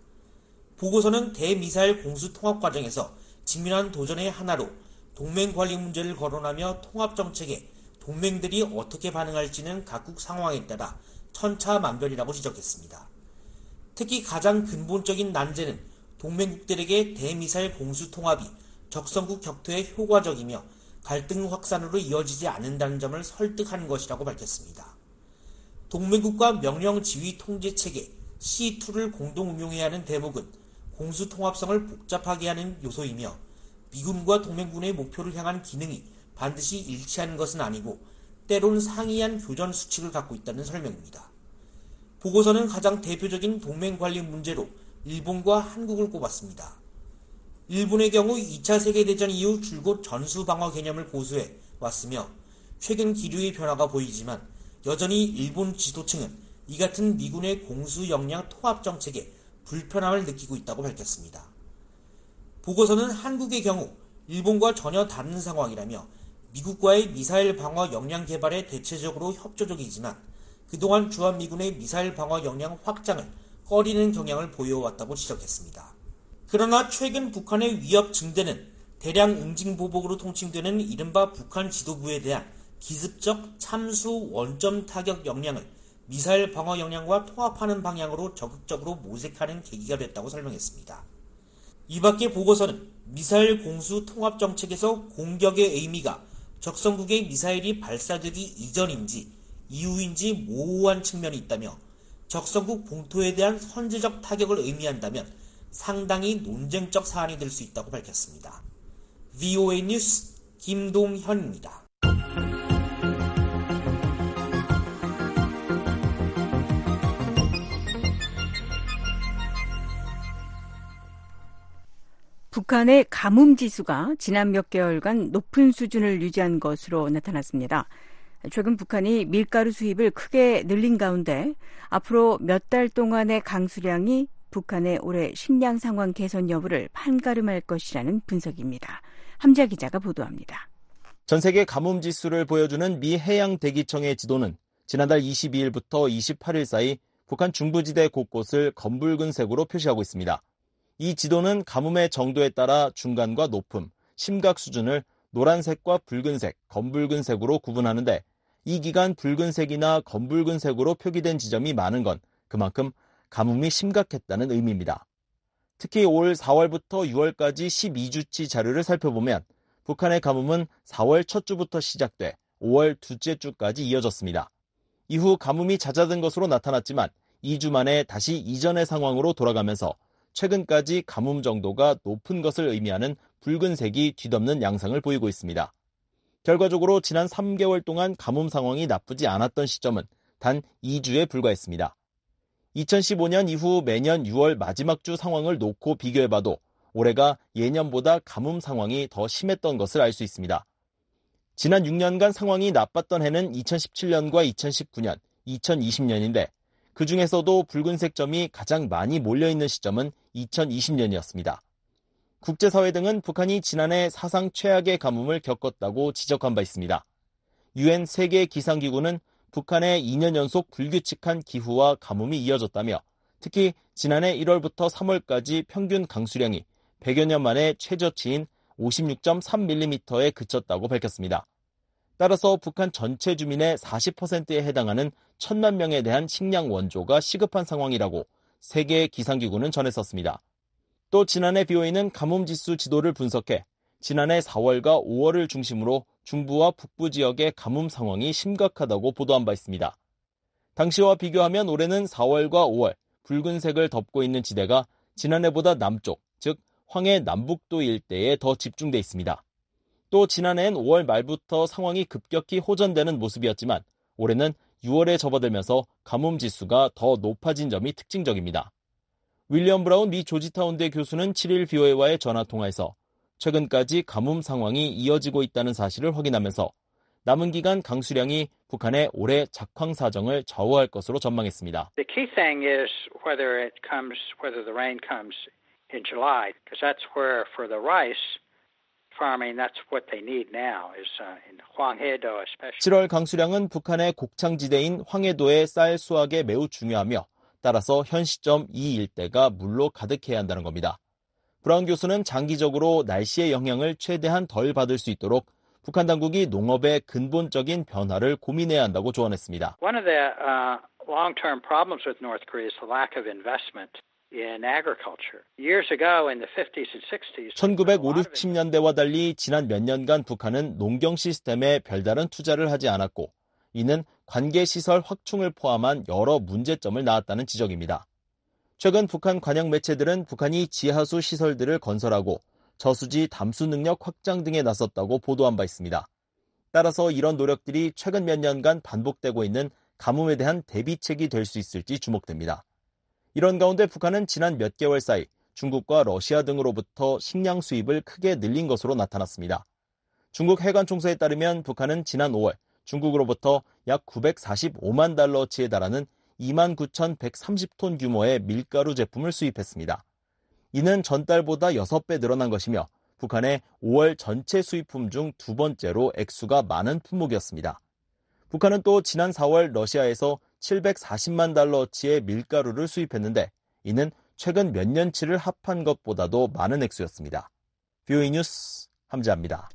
보고서는 대미사일 공수 통합 과정에서 직면한 도전의 하나로 동맹 관리 문제를 거론하며 통합 정책에 동맹들이 어떻게 반응할지는 각국 상황에 따라 천차만별이라고 지적했습니다. 특히 가장 근본적인 난제는 동맹국들에게 대미사일 공수 통합이 적성국 격퇴에 효과적이며 갈등 확산으로 이어지지 않는다는 점을 설득하는 것이라고 밝혔습니다. 동맹국과 명령 지휘 통제 체계 씨 투를 공동 운용해야 하는 대목은 공수 통합성을 복잡하게 하는 요소이며 미군과 동맹군의 목표를 향한 기능이 반드시 일치하는 것은 아니고 때론 상이한 교전 수칙을 갖고 있다는 설명입니다. 보고서는 가장 대표적인 동맹 관리 문제로 일본과 한국을 꼽았습니다. 일본의 경우 이 차 세계대전 이후 줄곧 전수방어 개념을 고수해 왔으며 최근 기류의 변화가 보이지만 여전히 일본 지도층은 이 같은 미군의 공수 역량 통합 정책에 불편함을 느끼고 있다고 밝혔습니다. 보고서는 한국의 경우 일본과 전혀 다른 상황이라며 미국과의 미사일 방어 역량 개발에 대체적으로 협조적이지만 그동안 주한미군의 미사일 방어 역량 확장을 꺼리는 경향을 보여왔다고 지적했습니다. 그러나 최근 북한의 위협 증대는 대량 응징보복으로 통칭되는 이른바 북한 지도부에 대한 기습적 참수 원점 타격 역량을 미사일 방어 역량과 통합하는 방향으로 적극적으로 모색하는 계기가 됐다고 설명했습니다. 이 밖에 보고서는 미사일 공수 통합 정책에서 공격의 의미가 적성국의 미사일이 발사되기 이전인지 이후인지 모호한 측면이 있다며 적성국 본토에 대한 선제적 타격을 의미한다면 상당히 논쟁적 사안이 될 수 있다고 밝혔습니다. 브이오에이 뉴스 김동현입니다. 북한의 가뭄 지수가 지난 몇 개월간 높은 수준을 유지한 것으로 나타났습니다. 최근 북한이 밀가루 수입을 크게 늘린 가운데 앞으로 몇 달 동안의 강수량이 북한의 올해 식량 상황 개선 여부를 판가름할 것이라는 분석입니다. 함자 기자가 보도합니다. 전 세계 가뭄 지수를 보여주는 미 해양대기청의 지도는 지난달 이십이일부터 이십팔일 사이 북한 중부지대 곳곳을 검붉은색으로 표시하고 있습니다. 이 지도는 가뭄의 정도에 따라 중간과 높음, 심각 수준을 노란색과 붉은색, 검붉은색으로 구분하는데 이 기간 붉은색이나 검붉은색으로 표기된 지점이 많은 건 그만큼 가뭄이 심각했다는 의미입니다. 특히 올 사월부터 유월까지 십이주치 자료를 살펴보면 북한의 가뭄은 사월 첫 주부터 시작돼 오월 둘째 주까지 이어졌습니다. 이후 가뭄이 잦아든 것으로 나타났지만 이 주 만에 다시 이전의 상황으로 돌아가면서 최근까지 가뭄 정도가 높은 것을 의미하는 붉은색이 뒤덮는 양상을 보이고 있습니다. 결과적으로 지난 삼 개월 동안 가뭄 상황이 나쁘지 않았던 시점은 단 이 주에 불과했습니다. 이천십오년 이후 매년 유월 마지막 주 상황을 놓고 비교해봐도 올해가 예년보다 가뭄 상황이 더 심했던 것을 알 수 있습니다. 지난 육 년간 상황이 나빴던 해는 이천십칠년과 이천십구년, 이천이십년인데 그 중에서도 붉은색 점이 가장 많이 몰려있는 시점은 이천이십년이었습니다. 국제사회 등은 북한이 지난해 사상 최악의 가뭄을 겪었다고 지적한 바 있습니다. 유엔 세계기상기구는 북한의 이 년 연속 불규칙한 기후와 가뭄이 이어졌다며 특히 지난해 일월부터 삼월까지 평균 강수량이 백여 년 만에 최저치인 오십육 점 삼 밀리미터에 그쳤다고 밝혔습니다. 따라서 북한 전체 주민의 사십 퍼센트에 해당하는 천만 명에 대한 식량 원조가 시급한 상황이라고 세계기상기구는 전했었습니다. 또 지난해 비오이는 가뭄지수 지도를 분석해 지난해 사월과 오월을 중심으로 중부와 북부 지역의 가뭄 상황이 심각하다고 보도한 바 있습니다. 당시와 비교하면 올해는 사월과 오월 붉은색을 덮고 있는 지대가 지난해보다 남쪽, 즉 황해 남북도 일대에 더 집중돼 있습니다. 또 지난해엔 오월 말부터 상황이 급격히 호전되는 모습이었지만 올해는 유월에 접어들면서 가뭄 지수가 더 높아진 점이 특징적입니다. 윌리엄 브라운 미 조지타운대 교수는 칠일 비오에이와의 전화통화에서 최근까지 가뭄 상황이 이어지고 있다는 사실을 확인하면서 남은 기간 강수량이 북한의 올해 작황 사정을 좌우할 것으로 전망했습니다. The key thing is whether it comes, whether the rain comes in July, because that's where for the rice farming, that's what they need now is in Hwanghae-do especially. 칠월 강수량은 북한의 곡창지대인 황해도의 쌀 수확에 매우 중요하며 따라서 현 시점 이 일대가 물로 가득해야 한다는 겁니다. 브라운 교수는 장기적으로 날씨의 영향을 최대한 덜 받을 수 있도록 북한 당국이 농업의 근본적인 변화를 고민해야 한다고 조언했습니다. One of the uh, long-term problems with North Korea is the lack of investment in agriculture. Years ago in the fifties and sixties. 천구백오십 년대와 달리 지난 몇 년간 북한은 농경 시스템에 별다른 투자를 하지 않았고 이는 관계시설 확충을 포함한 여러 문제점을 낳았다는 지적입니다. 최근 북한 관영 매체들은 북한이 지하수 시설들을 건설하고 저수지 담수 능력 확장 등에 나섰다고 보도한 바 있습니다. 따라서 이런 노력들이 최근 몇 년간 반복되고 있는 가뭄에 대한 대비책이 될 수 있을지 주목됩니다. 이런 가운데 북한은 지난 몇 개월 사이 중국과 러시아 등으로부터 식량 수입을 크게 늘린 것으로 나타났습니다. 중국 해관총서에 따르면 북한은 지난 오월 중국으로부터 약 구백사십오만 달러치에 달하는 이만 구천백삼십 톤 규모의 밀가루 제품을 수입했습니다. 이는 전달보다 여섯 배 늘어난 것이며 북한의 오월 전체 수입품 중 두 번째로 액수가 많은 품목이었습니다. 북한은 또 지난 사월 러시아에서 칠백사십만 달러어치의 밀가루를 수입했는데 이는 최근 몇 년치를 합한 것보다도 많은 액수였습니다. 비오이 뉴스 함지아입니다.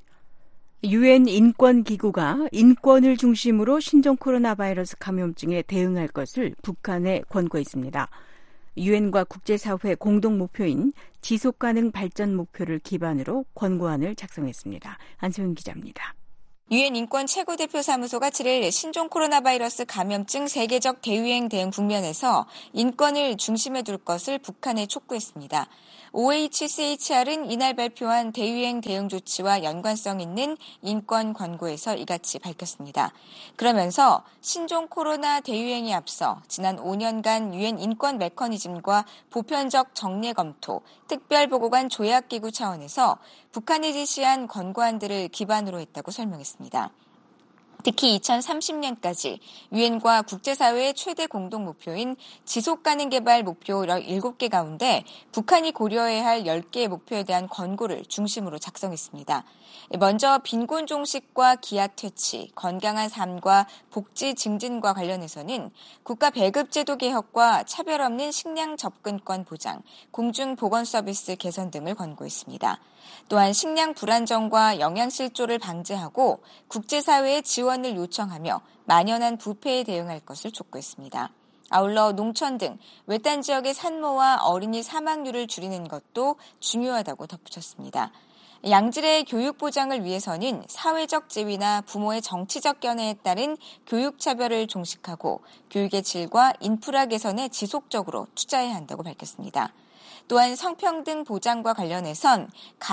유엔 인권기구가 인권을 중심으로 신종 코로나 바이러스 감염증에 대응할 것을 북한에 권고했습니다. 유엔과 국제사회 공동 목표인 지속가능 발전 목표를 기반으로 권고안을 작성했습니다. 안소영 기자입니다. 유엔 인권 최고대표 사무소가 칠일 신종 코로나 바이러스 감염증 세계적 대유행 대응 국면에서 인권을 중심에 둘 것을 북한에 촉구했습니다. 오에이치씨에이치알은 이날 발표한 대유행 대응 조치와 연관성 있는 인권 권고에서 이같이 밝혔습니다. 그러면서 신종 코로나 대유행에 앞서 지난 오 년간 유엔 인권 메커니즘과 보편적 정례 검토, 특별보고관 조약기구 차원에서 북한이 지시한 권고안들을 기반으로 했다고 설명했습니다. 특히 이천삼십 년까지 유엔과 국제사회의 최대 공동 목표인 지속가능 개발 목표 일곱 개 가운데 북한이 고려해야 할 열 개의 목표에 대한 권고를 중심으로 작성했습니다. 먼저 빈곤 종식과 기아 퇴치, 건강한 삶과 복지 증진과 관련해서는 국가 배급 제도 개혁과 차별 없는 식량 접근권 보장, 공중 보건 서비스 개선 등을 권고했습니다. 또한 식량 불안정과 영양실조를 방지하고 국제사회의 지원을 요청하며 만연한 부패에 대응할 것을 촉구했습니다. 아울러 농촌 등 외딴 지역의 산모와 어린이 사망률을 줄이는 것도 중요하다고 덧붙였습니다. 양질의 교육 보장을 위해서는 사회적 지위나 부모의 정치적 견해에 따른 교육 차별을 종식하고 교육의 질과 인프라 개선에 지속적으로 투자해야 한다고 밝혔습니다. 또한 성평등 보장과 관련해선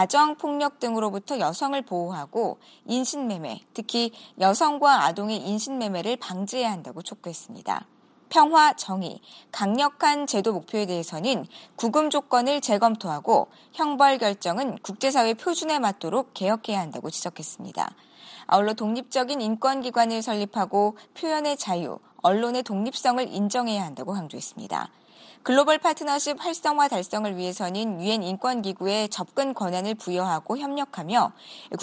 가정폭력 등으로부터 여성을 보호하고 인신매매, 특히 여성과 아동의 인신매매를 방지해야 한다고 촉구했습니다. 평화, 정의, 강력한 제도 목표에 대해서는 구금 조건을 재검토하고 형벌 결정은 국제사회 표준에 맞도록 개혁해야 한다고 지적했습니다. 아울러 독립적인 인권기관을 설립하고 표현의 자유, 언론의 독립성을 인정해야 한다고 강조했습니다. 글로벌 파트너십 활성화 달성을 위해서는 유엔 인권기구에 접근 권한을 부여하고 협력하며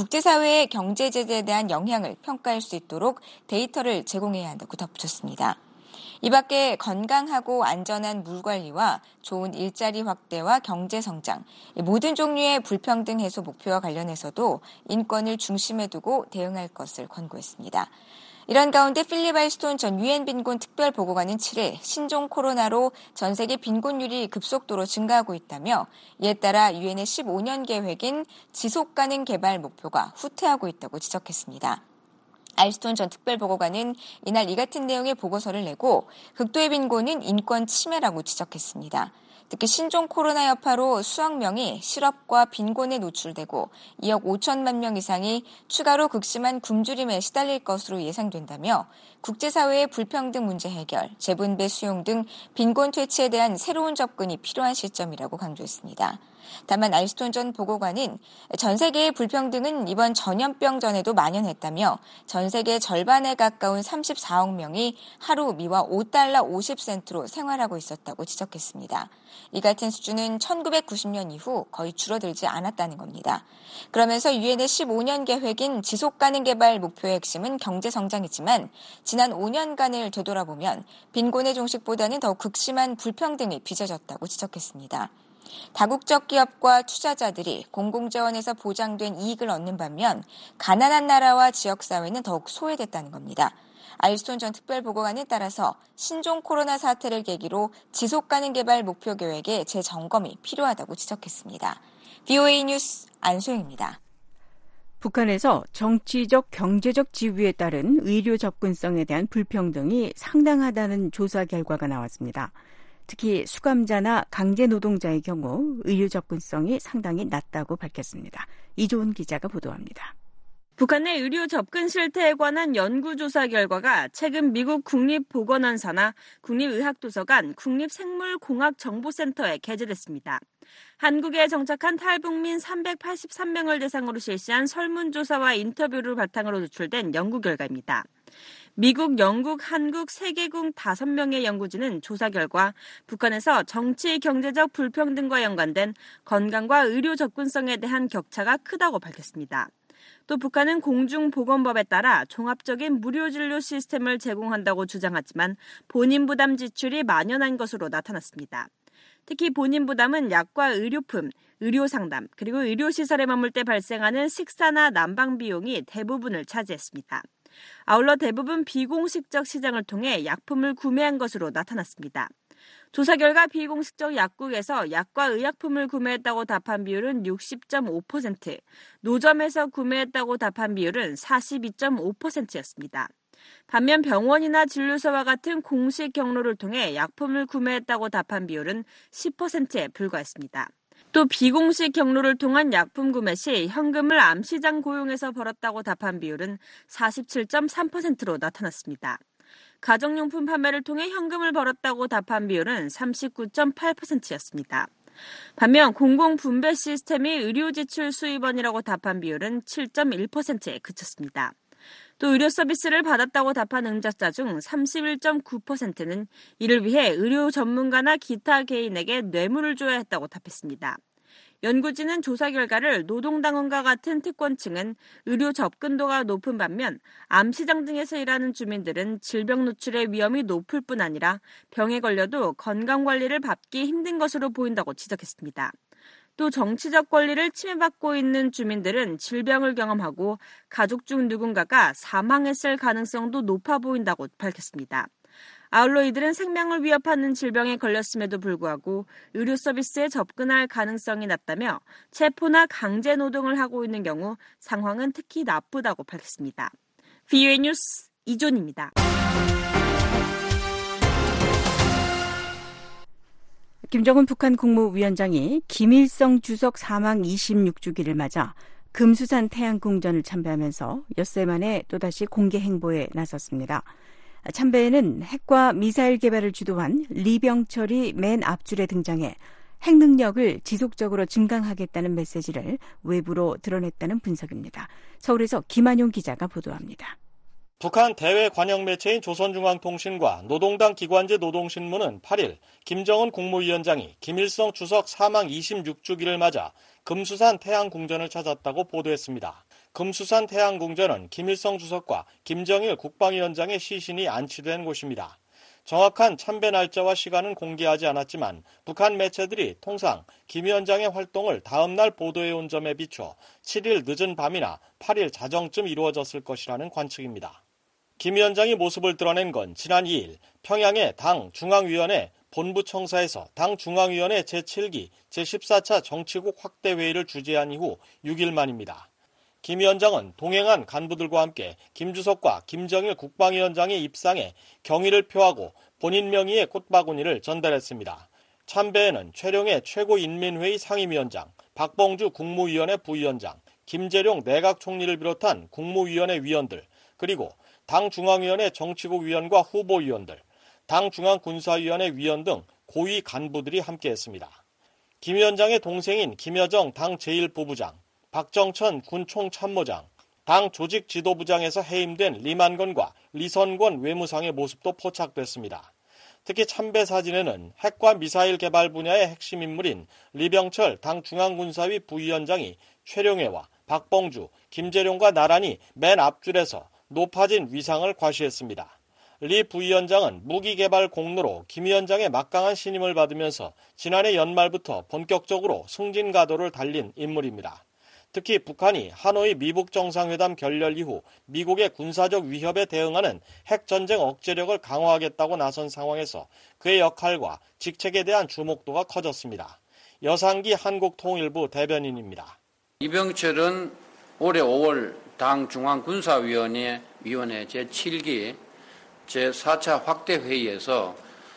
국제사회의 경제제재에 대한 영향을 평가할 수 있도록 데이터를 제공해야 한다고 덧붙였습니다. 이 밖에 건강하고 안전한 물 관리와 좋은 일자리 확대와 경제 성장, 모든 종류의 불평등 해소 목표와 관련해서도 인권을 중심에 두고 대응할 것을 권고했습니다. 이런 가운데 필립 알스톤 전 유엔 빈곤 특별보고관은 칠일 신종 코로나로 전 세계 빈곤율이 급속도로 증가하고 있다며 이에 따라 유엔의 십오 년 계획인 지속가능 개발 목표가 후퇴하고 있다고 지적했습니다. 알스톤 전 특별보고관은 이날 이 같은 내용의 보고서를 내고 극도의 빈곤은 인권 침해라고 지적했습니다. 특히 신종 코로나 여파로 수억 명이 실업과 빈곤에 노출되고 이억 오천만 명 이상이 추가로 극심한 굶주림에 시달릴 것으로 예상된다며 국제사회의 불평등 문제 해결, 재분배 수용 등 빈곤 퇴치에 대한 새로운 접근이 필요한 시점이라고 강조했습니다. 다만 알스톤 전 보고관은 전 세계의 불평등은 이번 전염병 전에도 만연했다며 전 세계 절반에 가까운 삼십사억 명이 하루 미화 오 달러 오십 센트로 생활하고 있었다고 지적했습니다. 이 같은 수준은 천구백구십 년 이후 거의 줄어들지 않았다는 겁니다. 그러면서 유엔의 십오 년 계획인 지속가능 개발 목표의 핵심은 경제성장이지만 지난 오 년간을 되돌아보면 빈곤의 종식보다는 더욱 극심한 불평등이 빚어졌다고 지적했습니다. 다국적 기업과 투자자들이 공공재원에서 보장된 이익을 얻는 반면 가난한 나라와 지역사회는 더욱 소외됐다는 겁니다. 알스톤 전 특별보고관에 따라서 신종 코로나 사태를 계기로 지속가능 개발 목표 계획의 재점검이 필요하다고 지적했습니다. 비오에이 뉴스 안소영입니다. 북한에서 정치적, 경제적 지위에 따른 의료 접근성에 대한 불평등이 상당하다는 조사 결과가 나왔습니다. 특히 수감자나 강제 노동자의 경우 의료 접근성이 상당히 낮다고 밝혔습니다. 이조은 기자가 보도합니다. 북한의 의료 접근 실태에 관한 연구조사 결과가 최근 미국 국립보건원사나 국립의학도서관, 국립생물공학정보센터에 게재됐습니다. 한국에 정착한 탈북민 삼백팔십삼 명을 대상으로 실시한 설문조사와 인터뷰를 바탕으로 노출된 연구 결과입니다. 미국, 영국, 한국 세 개국 다섯 명의 연구진은 조사 결과 북한에서 정치, 경제적 불평등과 연관된 건강과 의료 접근성에 대한 격차가 크다고 밝혔습니다. 또 북한은 공중보건법에 따라 종합적인 무료 진료 시스템을 제공한다고 주장하지만 본인 부담 지출이 만연한 것으로 나타났습니다. 특히 본인 부담은 약과 의료품, 의료상담, 그리고 의료시설에 머물 때 발생하는 식사나 난방 비용이 대부분을 차지했습니다. 아울러 대부분 비공식적 시장을 통해 약품을 구매한 것으로 나타났습니다. 조사 결과 비공식적 약국에서 약과 의약품을 구매했다고 답한 비율은 육십 점 오 퍼센트, 노점에서 구매했다고 답한 비율은 사십이 점 오 퍼센트였습니다. 반면 병원이나 진료소와 같은 공식 경로를 통해 약품을 구매했다고 답한 비율은 십 퍼센트에 불과했습니다. 또 비공식 경로를 통한 약품 구매 시 현금을 암시장 고용해서 벌었다고 답한 비율은 사십칠 점 삼 퍼센트로 나타났습니다. 가정용품 판매를 통해 현금을 벌었다고 답한 비율은 삼십구 점 팔 퍼센트였습니다. 반면 공공분배 시스템이 의료지출 수입원이라고 답한 비율은 칠 점 일 퍼센트에 그쳤습니다. 또 의료 서비스를 받았다고 답한 응답자 중 삼십일 점 구 퍼센트는 이를 위해 의료 전문가나 기타 개인에게 뇌물을 줘야 했다고 답했습니다. 연구진은 조사 결과를 노동당원과 같은 특권층은 의료 접근도가 높은 반면 암시장 등에서 일하는 주민들은 질병 노출의 위험이 높을 뿐 아니라 병에 걸려도 건강관리를 받기 힘든 것으로 보인다고 지적했습니다. 또 정치적 권리를 침해받고 있는 주민들은 질병을 경험하고 가족 중 누군가가 사망했을 가능성도 높아 보인다고 밝혔습니다. 아울러 이들은 생명을 위협하는 질병에 걸렸음에도 불구하고 의료 서비스에 접근할 가능성이 낮다며 체포나 강제 노동을 하고 있는 경우 상황은 특히 나쁘다고 밝혔습니다. 브이오에이 뉴스 이존입니다. 김정은 북한 국무위원장이 김일성 주석 사망 이십육 주기를 맞아 금수산 태양궁전을 참배하면서 엿새 만에 또다시 공개 행보에 나섰습니다. 참배에는 핵과 미사일 개발을 주도한 리병철이 맨 앞줄에 등장해 핵 능력을 지속적으로 증강하겠다는 메시지를 외부로 드러냈다는 분석입니다. 서울에서 김한용 기자가 보도합니다. 북한 대외 관영 매체인 조선중앙통신과 노동당 기관지 노동신문은 팔 일 김정은 국무위원장이 김일성 주석 사망 이십육 주기를 맞아 금수산 태양궁전을 찾았다고 보도했습니다. 금수산 태양궁전은 김일성 주석과 김정일 국방위원장의 시신이 안치된 곳입니다. 정확한 참배 날짜와 시간은 공개하지 않았지만 북한 매체들이 통상 김 위원장의 활동을 다음 날 보도해온 점에 비춰 칠 일 늦은 밤이나 팔 일 자정쯤 이루어졌을 것이라는 관측입니다. 김 위원장이 모습을 드러낸 건 지난 이 일 평양의 당 중앙위원회 본부청사에서 당 중앙위원회 제칠 기 제십사 차 정치국 확대회의를 주재한 이후 육 일 만입니다. 김 위원장은 동행한 간부들과 함께 김 주석과 김정일 국방위원장의 입상에 경의를 표하고 본인 명의의 꽃바구니를 전달했습니다. 참배에는 최룡해 최고인민회의 상임위원장, 박봉주 국무위원회 부위원장, 김재룡 내각총리를 비롯한 국무위원회 위원들, 그리고 당 중앙위원회 정치국 위원과 후보위원들, 당 중앙군사위원회 위원 등 고위 간부들이 함께했습니다. 김 위원장의 동생인 김여정 당 제일 부부장, 박정천 군 총참모장, 당 조직지도부장에서 해임된 리만건과 리선권 외무상의 모습도 포착됐습니다. 특히 참배 사진에는 핵과 미사일 개발 분야의 핵심 인물인 리병철 당 중앙군사위 부위원장이 최룡해와 박봉주, 김재룡과 나란히 맨 앞줄에서 높아진 위상을 과시했습니다. 리 부위원장은 무기개발 공로로 김 위원장의 막강한 신임을 받으면서 지난해 연말부터 본격적으로 승진가도를 달린 인물입니다. 특히 북한이 하노이 미북 정상회담 결렬 이후 미국의 군사적 위협에 대응하는 핵전쟁 억제력을 강화하겠다고 나선 상황에서 그의 역할과 직책에 대한 주목도가 커졌습니다. 여상기 한국통일부 대변인입니다. 이병철은 올해 오월 당 중앙군사위원회 위원회 제칠 기 제사 차 확대회의에서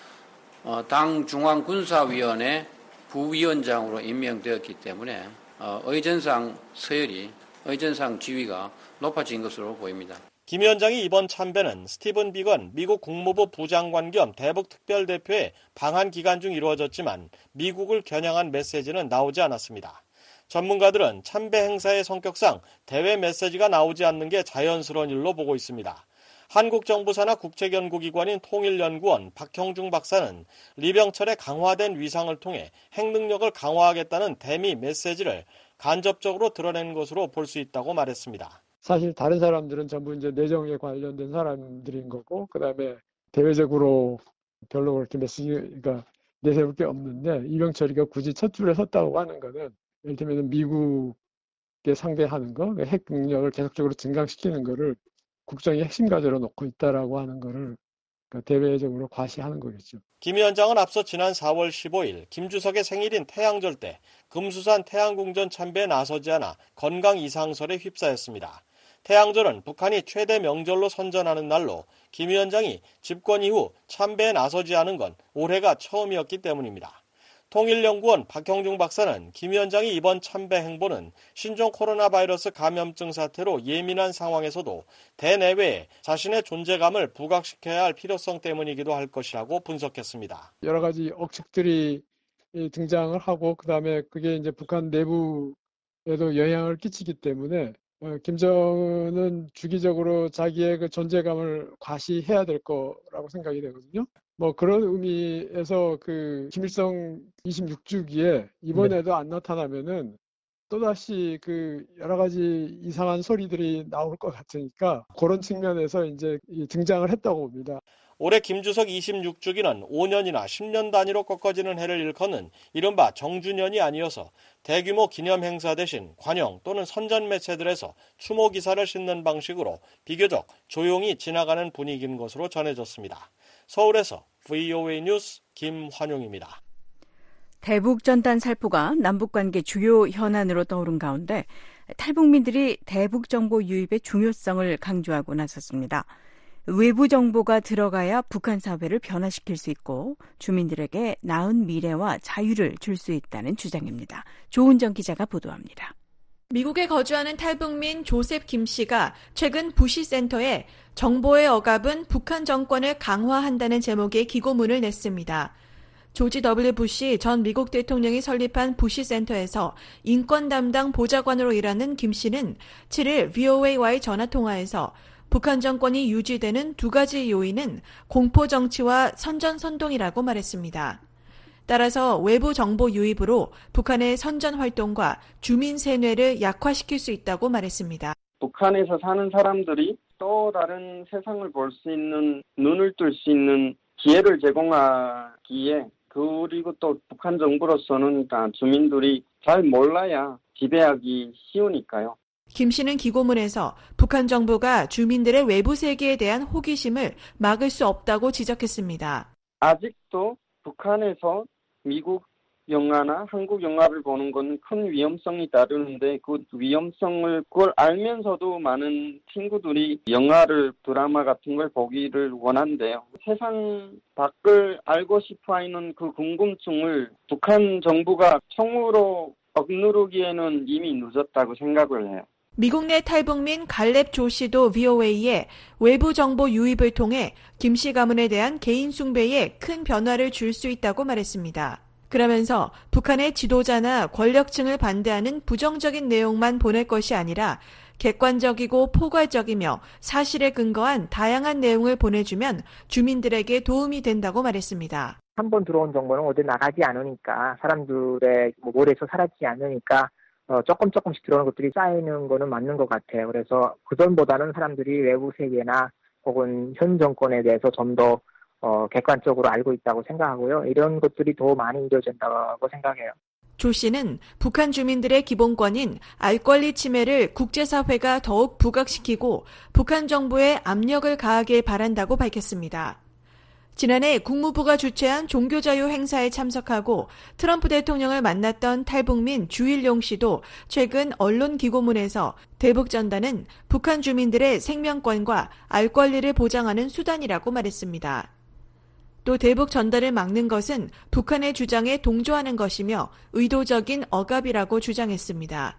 당 중앙군사위원회 부위원장으로 임명되었기 때문에 의전상 서열이, 의전상 지위가 높아진 것으로 보입니다. 김 위원장이 이번 참배는 스티븐 비건 미국 국무부 부장관 겸 대북 특별대표의 방한 기간 중 이루어졌지만 미국을 겨냥한 메시지는 나오지 않았습니다. 전문가들은 참배 행사의 성격상 대외 메시지가 나오지 않는 게 자연스러운 일로 보고 있습니다. 한국정부산하 국책연구기관인 통일연구원 박형중 박사는 리병철의 강화된 위상을 통해 핵능력을 강화하겠다는 대미 메시지를 간접적으로 드러낸 것으로 볼 수 있다고 말했습니다. 사실 다른 사람들은 전부 이제 내정에 관련된 사람들인 거고, 그 다음에 대외적으로 별로 그렇게 메시지가 내세울 게 없는데, 이병철이가 굳이 첫 줄에 섰다고 하는 거는, 예를 들면 미국에 상대하는 거, 핵 능력을 계속적으로 증강시키는 거를 국정의 핵심 과제로 놓고 있다라고 하는 거를 대외적으로 과시하는 거겠죠. 김 위원장은 앞서 지난 사월 십오일 김주석의 생일인 태양절 때 금수산 태양궁전 참배에 나서지 않아 건강 이상설에 휩싸였습니다. 태양절은 북한이 최대 명절로 선전하는 날로 김 위원장이 집권 이후 참배에 나서지 않은 건 올해가 처음이었기 때문입니다. 통일연구원 박형중 박사는 김 위원장이 이번 참배 행보는 신종 코로나 바이러스 감염증 사태로 예민한 상황에서도 대내외에 자신의 존재감을 부각시켜야 할 필요성 때문이기도 할 것이라고 분석했습니다. 여러 가지 억측들이 등장을 하고, 그 다음에 그게 이제 북한 내부에도 영향을 끼치기 때문에 김정은은 주기적으로 자기의 그 존재감을 과시해야 될 거라고 생각이 되거든요. 뭐 그런 의미에서 그 김일성 이십육 주기에 이번에도 네. 안 나타나면은 또다시 그 여러 가지 이상한 소리들이 나올 것 같으니까 그런 측면에서 이제 등장을 했다고 봅니다. 올해 김주석 이십육 주기는 오 년이나 십 년 단위로 꺾어지는 해를 일컫는 이른바 정주년이 아니어서 대규모 기념 행사 대신 관영 또는 선전 매체들에서 추모 기사를 싣는 방식으로 비교적 조용히 지나가는 분위기인 것으로 전해졌습니다. 서울에서 브이오에이 뉴스 김환용입니다. 대북전단 살포가 남북관계 주요 현안으로 떠오른 가운데 탈북민들이 대북정보 유입의 중요성을 강조하고 나섰습니다. 외부 정보가 들어가야 북한 사회를 변화시킬 수 있고 주민들에게 나은 미래와 자유를 줄 수 있다는 주장입니다. 조은정 기자가 보도합니다. 미국에 거주하는 탈북민 조셉 김 씨가 최근 부시 센터에 정보의 억압은 북한 정권을 강화한다는 제목의 기고문을 냈습니다. 조지 더블유 부시 전 미국 대통령이 설립한 부시 센터에서 인권 담당 보좌관으로 일하는 김 씨는 칠일 브이오에이와의 전화통화에서 북한 정권이 유지되는 두 가지 요인은 공포 정치와 선전선동이라고 말했습니다. 따라서 외부 정보 유입으로 북한의 선전 활동과 주민 세뇌를 약화시킬 수 있다고 말했습니다. 북한에서 사는 사람들이 또 다른 세상을 볼 수 있는, 눈을 뜰 수 있는 기회를 제공하기에, 그리고 또 북한 정부로서는 주민들이 잘 몰라야 지배하기 쉬우니까요. 김 씨는 기고문에서 북한 정부가 주민들의 외부 세계에 대한 호기심을 막을 수 없다고 지적했습니다. 아직도 북한에서 미국 영화나 한국 영화를 보는 건 큰 위험성이 따르는데, 그 위험성을 그걸 알면서도 많은 친구들이 영화를, 드라마 같은 걸 보기를 원한대요. 세상 밖을 알고 싶어하는 그 궁금증을 북한 정부가 총으로 억누르기에는 이미 늦었다고 생각을 해요. 미국 내 탈북민 갈렙 조 씨도 브이오에이에 외부 정보 유입을 통해 김 씨 가문에 대한 개인 숭배에 큰 변화를 줄 수 있다고 말했습니다. 그러면서 북한의 지도자나 권력층을 반대하는 부정적인 내용만 보낼 것이 아니라 객관적이고 포괄적이며 사실에 근거한 다양한 내용을 보내주면 주민들에게 도움이 된다고 말했습니다. 한 번 들어온 정보는 어디 나가지 않으니까, 사람들의 모래에서 사라지지 않으니까 어, 조금 조금씩 들어오는 것들이 쌓이는 거는 맞는 것 같아요. 그래서 그전보다는 사람들이 외부 세계나 혹은 현 정권에 대해서 좀 더 어, 객관적으로 알고 있다고 생각하고요. 이런 것들이 더 많이 이루어진다고 생각해요. 조 씨는 북한 주민들의 기본권인 알 권리 침해를 국제사회가 더욱 부각시키고 북한 정부에 압력을 가하길 바란다고 밝혔습니다. 지난해 국무부가 주최한 종교자유 행사에 참석하고 트럼프 대통령을 만났던 탈북민 주일용 씨도 최근 언론 기고문에서 대북전단은 북한 주민들의 생명권과 알 권리를 보장하는 수단이라고 말했습니다. 또 대북 전달을 막는 것은 북한의 주장에 동조하는 것이며 의도적인 억압이라고 주장했습니다.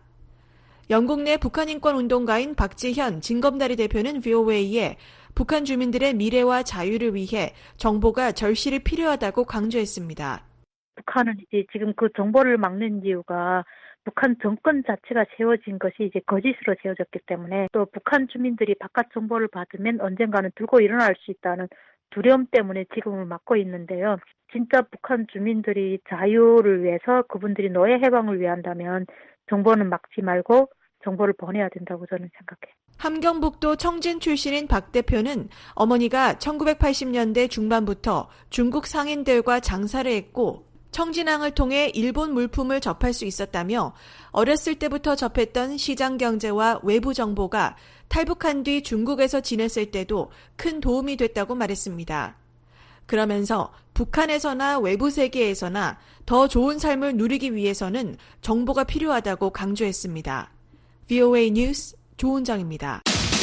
영국 내 북한 인권 운동가인 박지현 진검다리 대표는 브이오에이에 북한 주민들의 미래와 자유를 위해 정보가 절실히 필요하다고 강조했습니다. 북한은 이제 지금 그 정보를 막는 이유가 북한 정권 자체가 세워진 것이 이제 거짓으로 세워졌기 때문에 또 북한 주민들이 바깥 정보를 받으면 언젠가는 들고 일어날 수 있다는 두려움 때문에 지금을 막고 있는데요. 진짜 북한 주민들이 자유를 위해서 그분들이 노예 해방을 위한다면 정보는 막지 말고 정보를 보내야 된다고 저는 생각해요. 함경북도 청진 출신인 박 대표는 어머니가 천구백팔십 년대 중반부터 중국 상인들과 장사를 했고 청진항을 통해 일본 물품을 접할 수 있었다며 어렸을 때부터 접했던 시장 경제와 외부 정보가 탈북한 뒤 중국에서 지냈을 때도 큰 도움이 됐다고 말했습니다. 그러면서 북한에서나 외부 세계에서나 더 좋은 삶을 누리기 위해서는 정보가 필요하다고 강조했습니다. 브이오에이 뉴스 조은정입니다.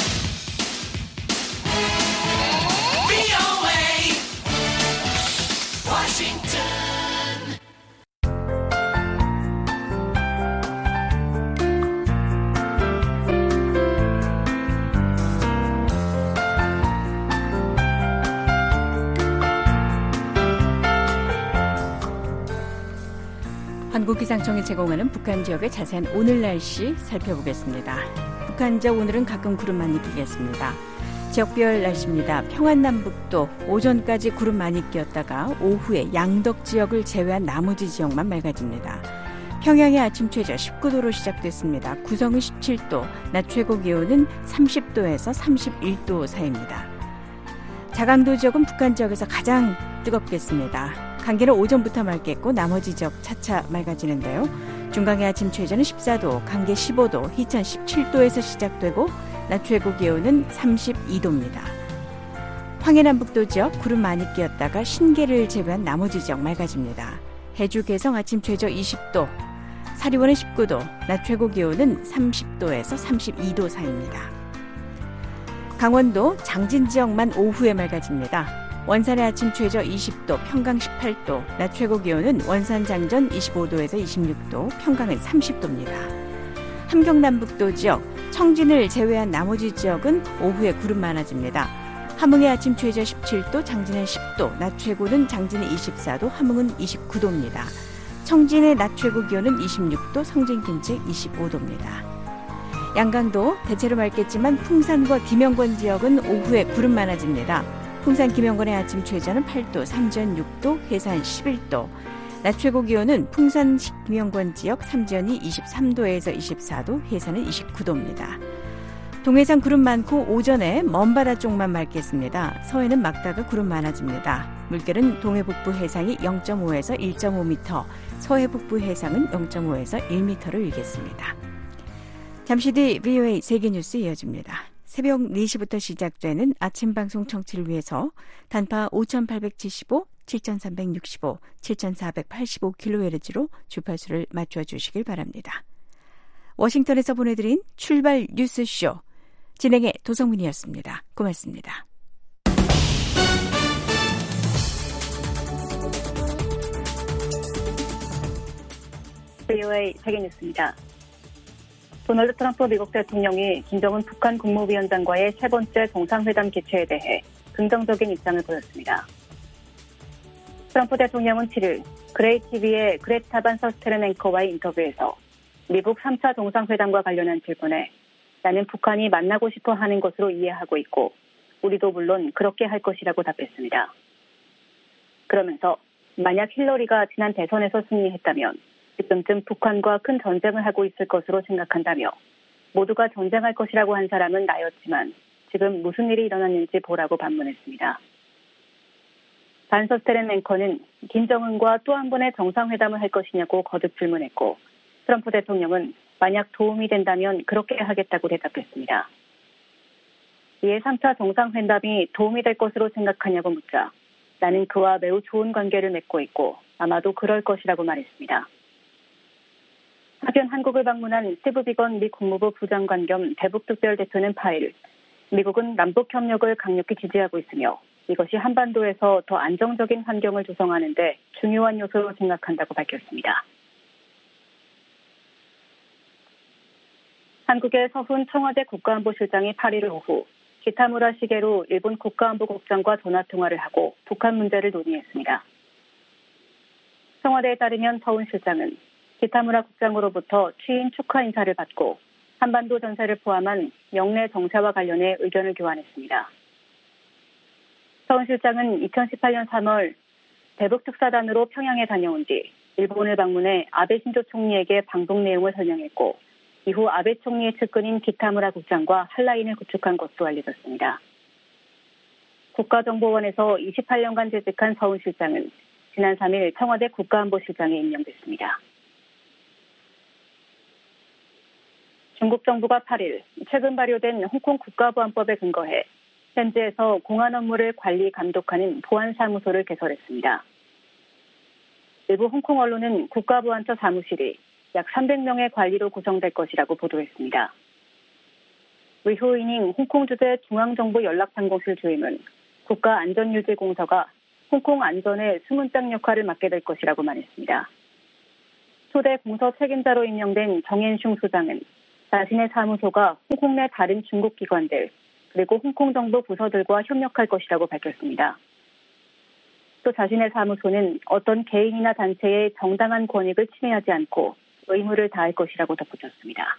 한국기상청이 제공하는 북한 지역의 자세한 오늘 날씨 살펴보겠습니다. 북한 지역 오늘은 가끔 구름 많이 끼겠습니다. 지역별 날씨입니다. 평안남북도 오전까지 구름 많이 끼었다가 오후에 양덕 지역을 제외한 나머지 지역만 맑아집니다. 평양의 아침 최저 십구 도로 시작됐습니다. 구성은 십칠 도, 낮 최고 기온은 삼십 도에서 삼십일 도 사이입니다. 자강도 지역은 북한 지역에서 가장 뜨겁겠습니다. 강계는 오전부터 맑겠고 나머지 지역 차차 맑아지는데요. 중강의 아침 최저는 십사 도, 강계 십오 도, 희천 십칠 도에서 시작되고 낮 최고 기온은 삼십이 도입니다. 황해남북도 지역 구름 많이 끼었다가 신계를 제외한 나머지 지역 맑아집니다. 해주 개성 아침 최저 이십 도, 사리원은 십구 도, 낮 최고 기온은 삼십 도에서 삼십이 도 사이입니다. 강원도 장진 지역만 오후에 맑아집니다. 원산의 아침 최저 이십 도, 평강 십팔 도, 낮 최고 기온은 원산 장전 이십오 도에서 이십육 도, 평강은 삼십 도입니다. 함경남북도 지역, 청진을 제외한 나머지 지역은 오후에 구름 많아집니다. 함흥의 아침 최저 십칠 도, 장진은 십 도, 낮 최고는 장진은 이십사 도, 함흥은 이십구 도입니다. 청진의 낮 최고 기온은 이십육 도, 성진 김책 이십오 도입니다. 양강도 대체로 맑겠지만 풍산과 김영권 지역은 오후에 구름 많아집니다. 풍산 김영권의 아침 최저는 팔 도, 삼지연 육 도, 해산 십일 도, 낮 최고 기온은 풍산 김영권 지역 삼지연이 이십삼 도에서 이십사 도, 해산은 이십구 도입니다. 동해상 구름 많고 오전에 먼바다 쪽만 맑겠습니다. 서해는 막다가 구름 많아집니다. 물결은 동해 북부 해상이 영 점 오에서 일 점 오 미터, 서해 북부 해상은 영 점 오에서 일 미터를 일겠습니다. 잠시 뒤 브이오에이 세계뉴스 이어집니다. 새벽 네 시부터 시작되는 아침 방송 청취를 위해서 단파 오천팔백칠십오, 칠천삼백육십오, 칠천사백팔십오 킬로헤르츠로 주파수를 맞춰주시길 바랍니다. 워싱턴에서 보내드린 출발 뉴스쇼, 진행의 도성문이었습니다. 고맙습니다. 브이오에이 세계뉴스입니다. 도널드 트럼프 미국 대통령이 김정은 북한 국무위원장과의 세 번째 정상회담 개최에 대해 긍정적인 입장을 보였습니다. 트럼프 대통령은 칠 일 그레이티비의 그레타 반 서스텔렌 앵커와의 인터뷰에서 미국 삼 차 정상회담과 관련한 질문에 나는 북한이 만나고 싶어 하는 것으로 이해하고 있고 우리도 물론 그렇게 할 것이라고 답했습니다. 그러면서 만약 힐러리가 지난 대선에서 승리했다면 지금쯤 북한과 큰 전쟁을 하고 있을 것으로 생각한다며 모두가 전쟁할 것이라고 한 사람은 나였지만 지금 무슨 일이 일어났는지 보라고 반문했습니다. 반 서스텔렌 앵커는 김정은과 또 한 번의 정상회담을 할 것이냐고 거듭 질문했고 트럼프 대통령은 만약 도움이 된다면 그렇게 하겠다고 대답했습니다. 이에 삼 차 정상회담이 도움이 될 것으로 생각하냐고 묻자 나는 그와 매우 좋은 관계를 맺고 있고 아마도 그럴 것이라고 말했습니다. 하변 한국을 방문한 스티브 비건 미 국무부 부장관 겸 대북특별대표는 팔 일 미국은 남북협력을 강력히 지지하고 있으며 이것이 한반도에서 더 안정적인 환경을 조성하는 데 중요한 요소로 생각한다고 밝혔습니다. 한국의 서훈 청와대 국가안보실장이 팔 일 오후 기타무라 시게루 일본 국가안보국장과 전화통화를 하고 북한 문제를 논의했습니다. 청와대에 따르면 서훈 실장은 기타무라 국장으로부터 취임 축하 인사를 받고 한반도 전세를 포함한 영내 정세와 관련해 의견을 교환했습니다. 서훈 실장은 이천십팔년 삼월 대북 특사단으로 평양에 다녀온 뒤 일본을 방문해 아베 신조 총리에게 방북 내용을 설명했고 이후 아베 총리의 측근인 기타무라 국장과 한라인을 구축한 것으로 알려졌습니다. 국가정보원에서 이십팔년간 재직한 서훈 실장은 지난 삼일 청와대 국가안보실장에 임명됐습니다. 중국 정부가 팔일 최근 발효된 홍콩 국가보안법에 근거해 현지에서 공안 업무를 관리 감독하는 보안사무소를 개설했습니다. 일부 홍콩 언론은 국가보안처 사무실이 약 삼백 명의 관리로 구성될 것이라고 보도했습니다. 위후이닝 홍콩 주재 중앙정보연락상공실 주임은 국가안전유지공서가 홍콩 안전의 수문장 역할을 맡게 될 것이라고 말했습니다. 초대 공서 책임자로 임명된 정앤슝 소장은 자신의 사무소가 홍콩 내 다른 중국 기관들 그리고 홍콩 정부 부서들과 협력할 것이라고 밝혔습니다. 또 자신의 사무소는 어떤 개인이나 단체의 정당한 권익을 침해하지 않고 의무를 다할 것이라고 덧붙였습니다.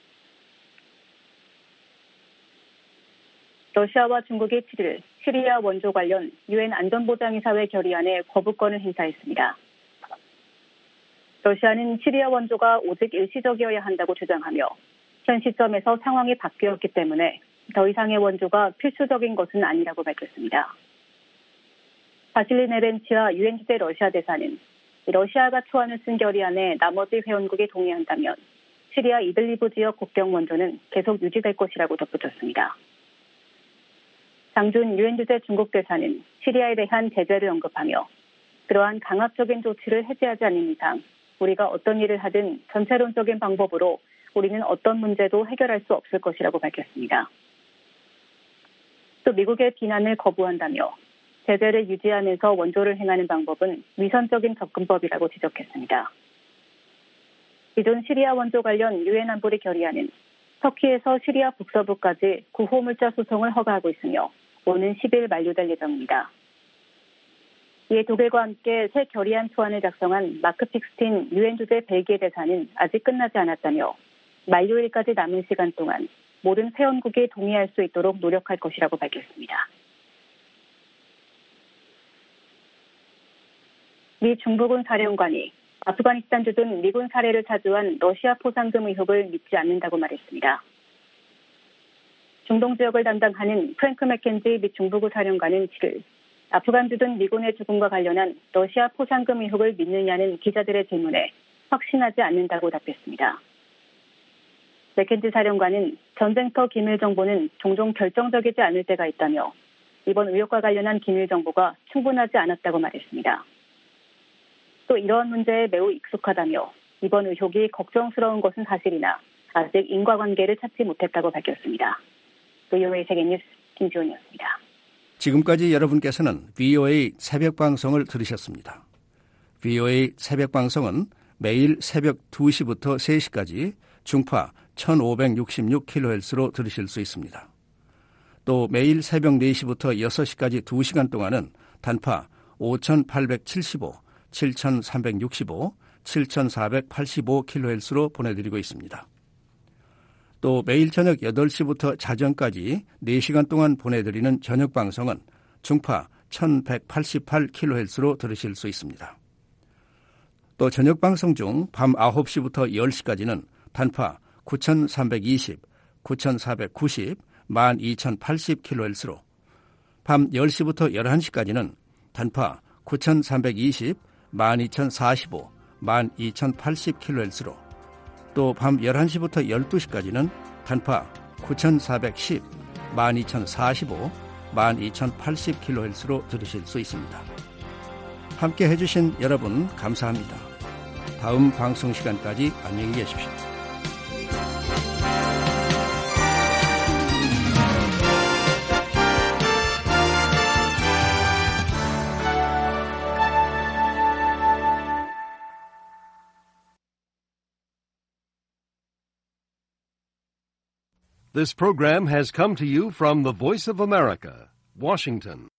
러시아와 중국이 칠일 시리아 원조 관련 유엔 안전보장이사회 결의안에 거부권을 행사했습니다. 러시아는 시리아 원조가 오직 일시적이어야 한다고 주장하며 현 시점에서 상황이 바뀌었기 때문에 더 이상의 원조가 필수적인 것은 아니라고 밝혔습니다. 바실리 네벤치아 유엔 주재 러시아 대사는 러시아가 초안을 쓴 결의안에 나머지 회원국이 동의한다면 시리아 이들리브 지역 국경 원조는 계속 유지될 것이라고 덧붙였습니다. 장준 유엔 주재 중국 대사는 시리아에 대한 제재를 언급하며 그러한 강압적인 조치를 해제하지 않는 이상 우리가 어떤 일을 하든 전체론적인 방법으로 우리는 어떤 문제도 해결할 수 없을 것이라고 밝혔습니다. 또 미국의 비난을 거부한다며 제재를 유지하면서 원조를 행하는 방법은 위선적인 접근법이라고 지적했습니다. 기존 시리아 원조 관련 유엔 안보리 결의안은 터키에서 시리아 북서부까지 구호물자 수송을 허가하고 있으며 오는 십일 만료될 예정입니다. 이에 독일과 함께 새 결의안 초안을 작성한 마크 픽스틴 유엔 주재 벨기에 대사는 아직 끝나지 않았다며 만료일까지 남은 시간 동안 모든 회원국이 동의할 수 있도록 노력할 것이라고 밝혔습니다. 미 중부군 사령관이 아프가니스탄 주둔 미군 사례를 차주한 러시아 포상금 의혹을 믿지 않는다고 말했습니다. 중동 지역을 담당하는 프랭크 맥켄지 미 중부군 사령관은 칠일 아프간 주둔 미군의 죽음과 관련한 러시아 포상금 의혹을 믿느냐는 기자들의 질문에 확신하지 않는다고 답했습니다. 맥켄지 사령관은 전쟁터 기밀 정보는 종종 결정적이지 않을 때가 있다며 이번 의혹과 관련한 기밀 정보가 충분하지 않았다고 말했습니다. 또 이러한 문제에 매우 익숙하다며 이번 의혹이 걱정스러운 것은 사실이나 아직 인과관계를 찾지 못했다고 밝혔습니다. 브이오에이 세계뉴스 김지원이었습니다. 지금까지 여러분께서는 브이오에이 새벽방송을 들으셨습니다. 브이오에이 새벽방송은 매일 새벽 두 시부터 세 시까지 중파 천오백육십육 킬로헤르츠로 들으실 수 있습니다. 또 매일 새벽 네 시부터 여섯 시까지 두 시간 동안은 단파 오천팔백칠십오, 칠천삼백육십오, 칠천사백팔십오 킬로헤르츠로 보내드리고 있습니다. 또 매일 저녁 여덟 시부터 자정까지 네 시간 동안 보내드리는 저녁 방송은 중파 천백팔십팔 킬로헤르츠로 들으실 수 있습니다. 또 저녁 방송 중 밤 아홉 시부터 열 시까지는 단파 구천삼백이십, 구천사백구십, 만 이천팔십 킬로헤르츠로 밤 열 시부터 열한 시까지는 단파 구천삼백이십, 만 이천사십오, 만 이천팔십 킬로헤르츠로 또 밤 열한 시부터 열두 시까지는 단파 구천사백십, 만 이천사십오, 만 이천팔십 킬로헤르츠로 들으실 수 있습니다. 함께 해주신 여러분 감사합니다. 다음 방송 시간까지 안녕히 계십시오. This program has come to you from the Voice of America, Washington.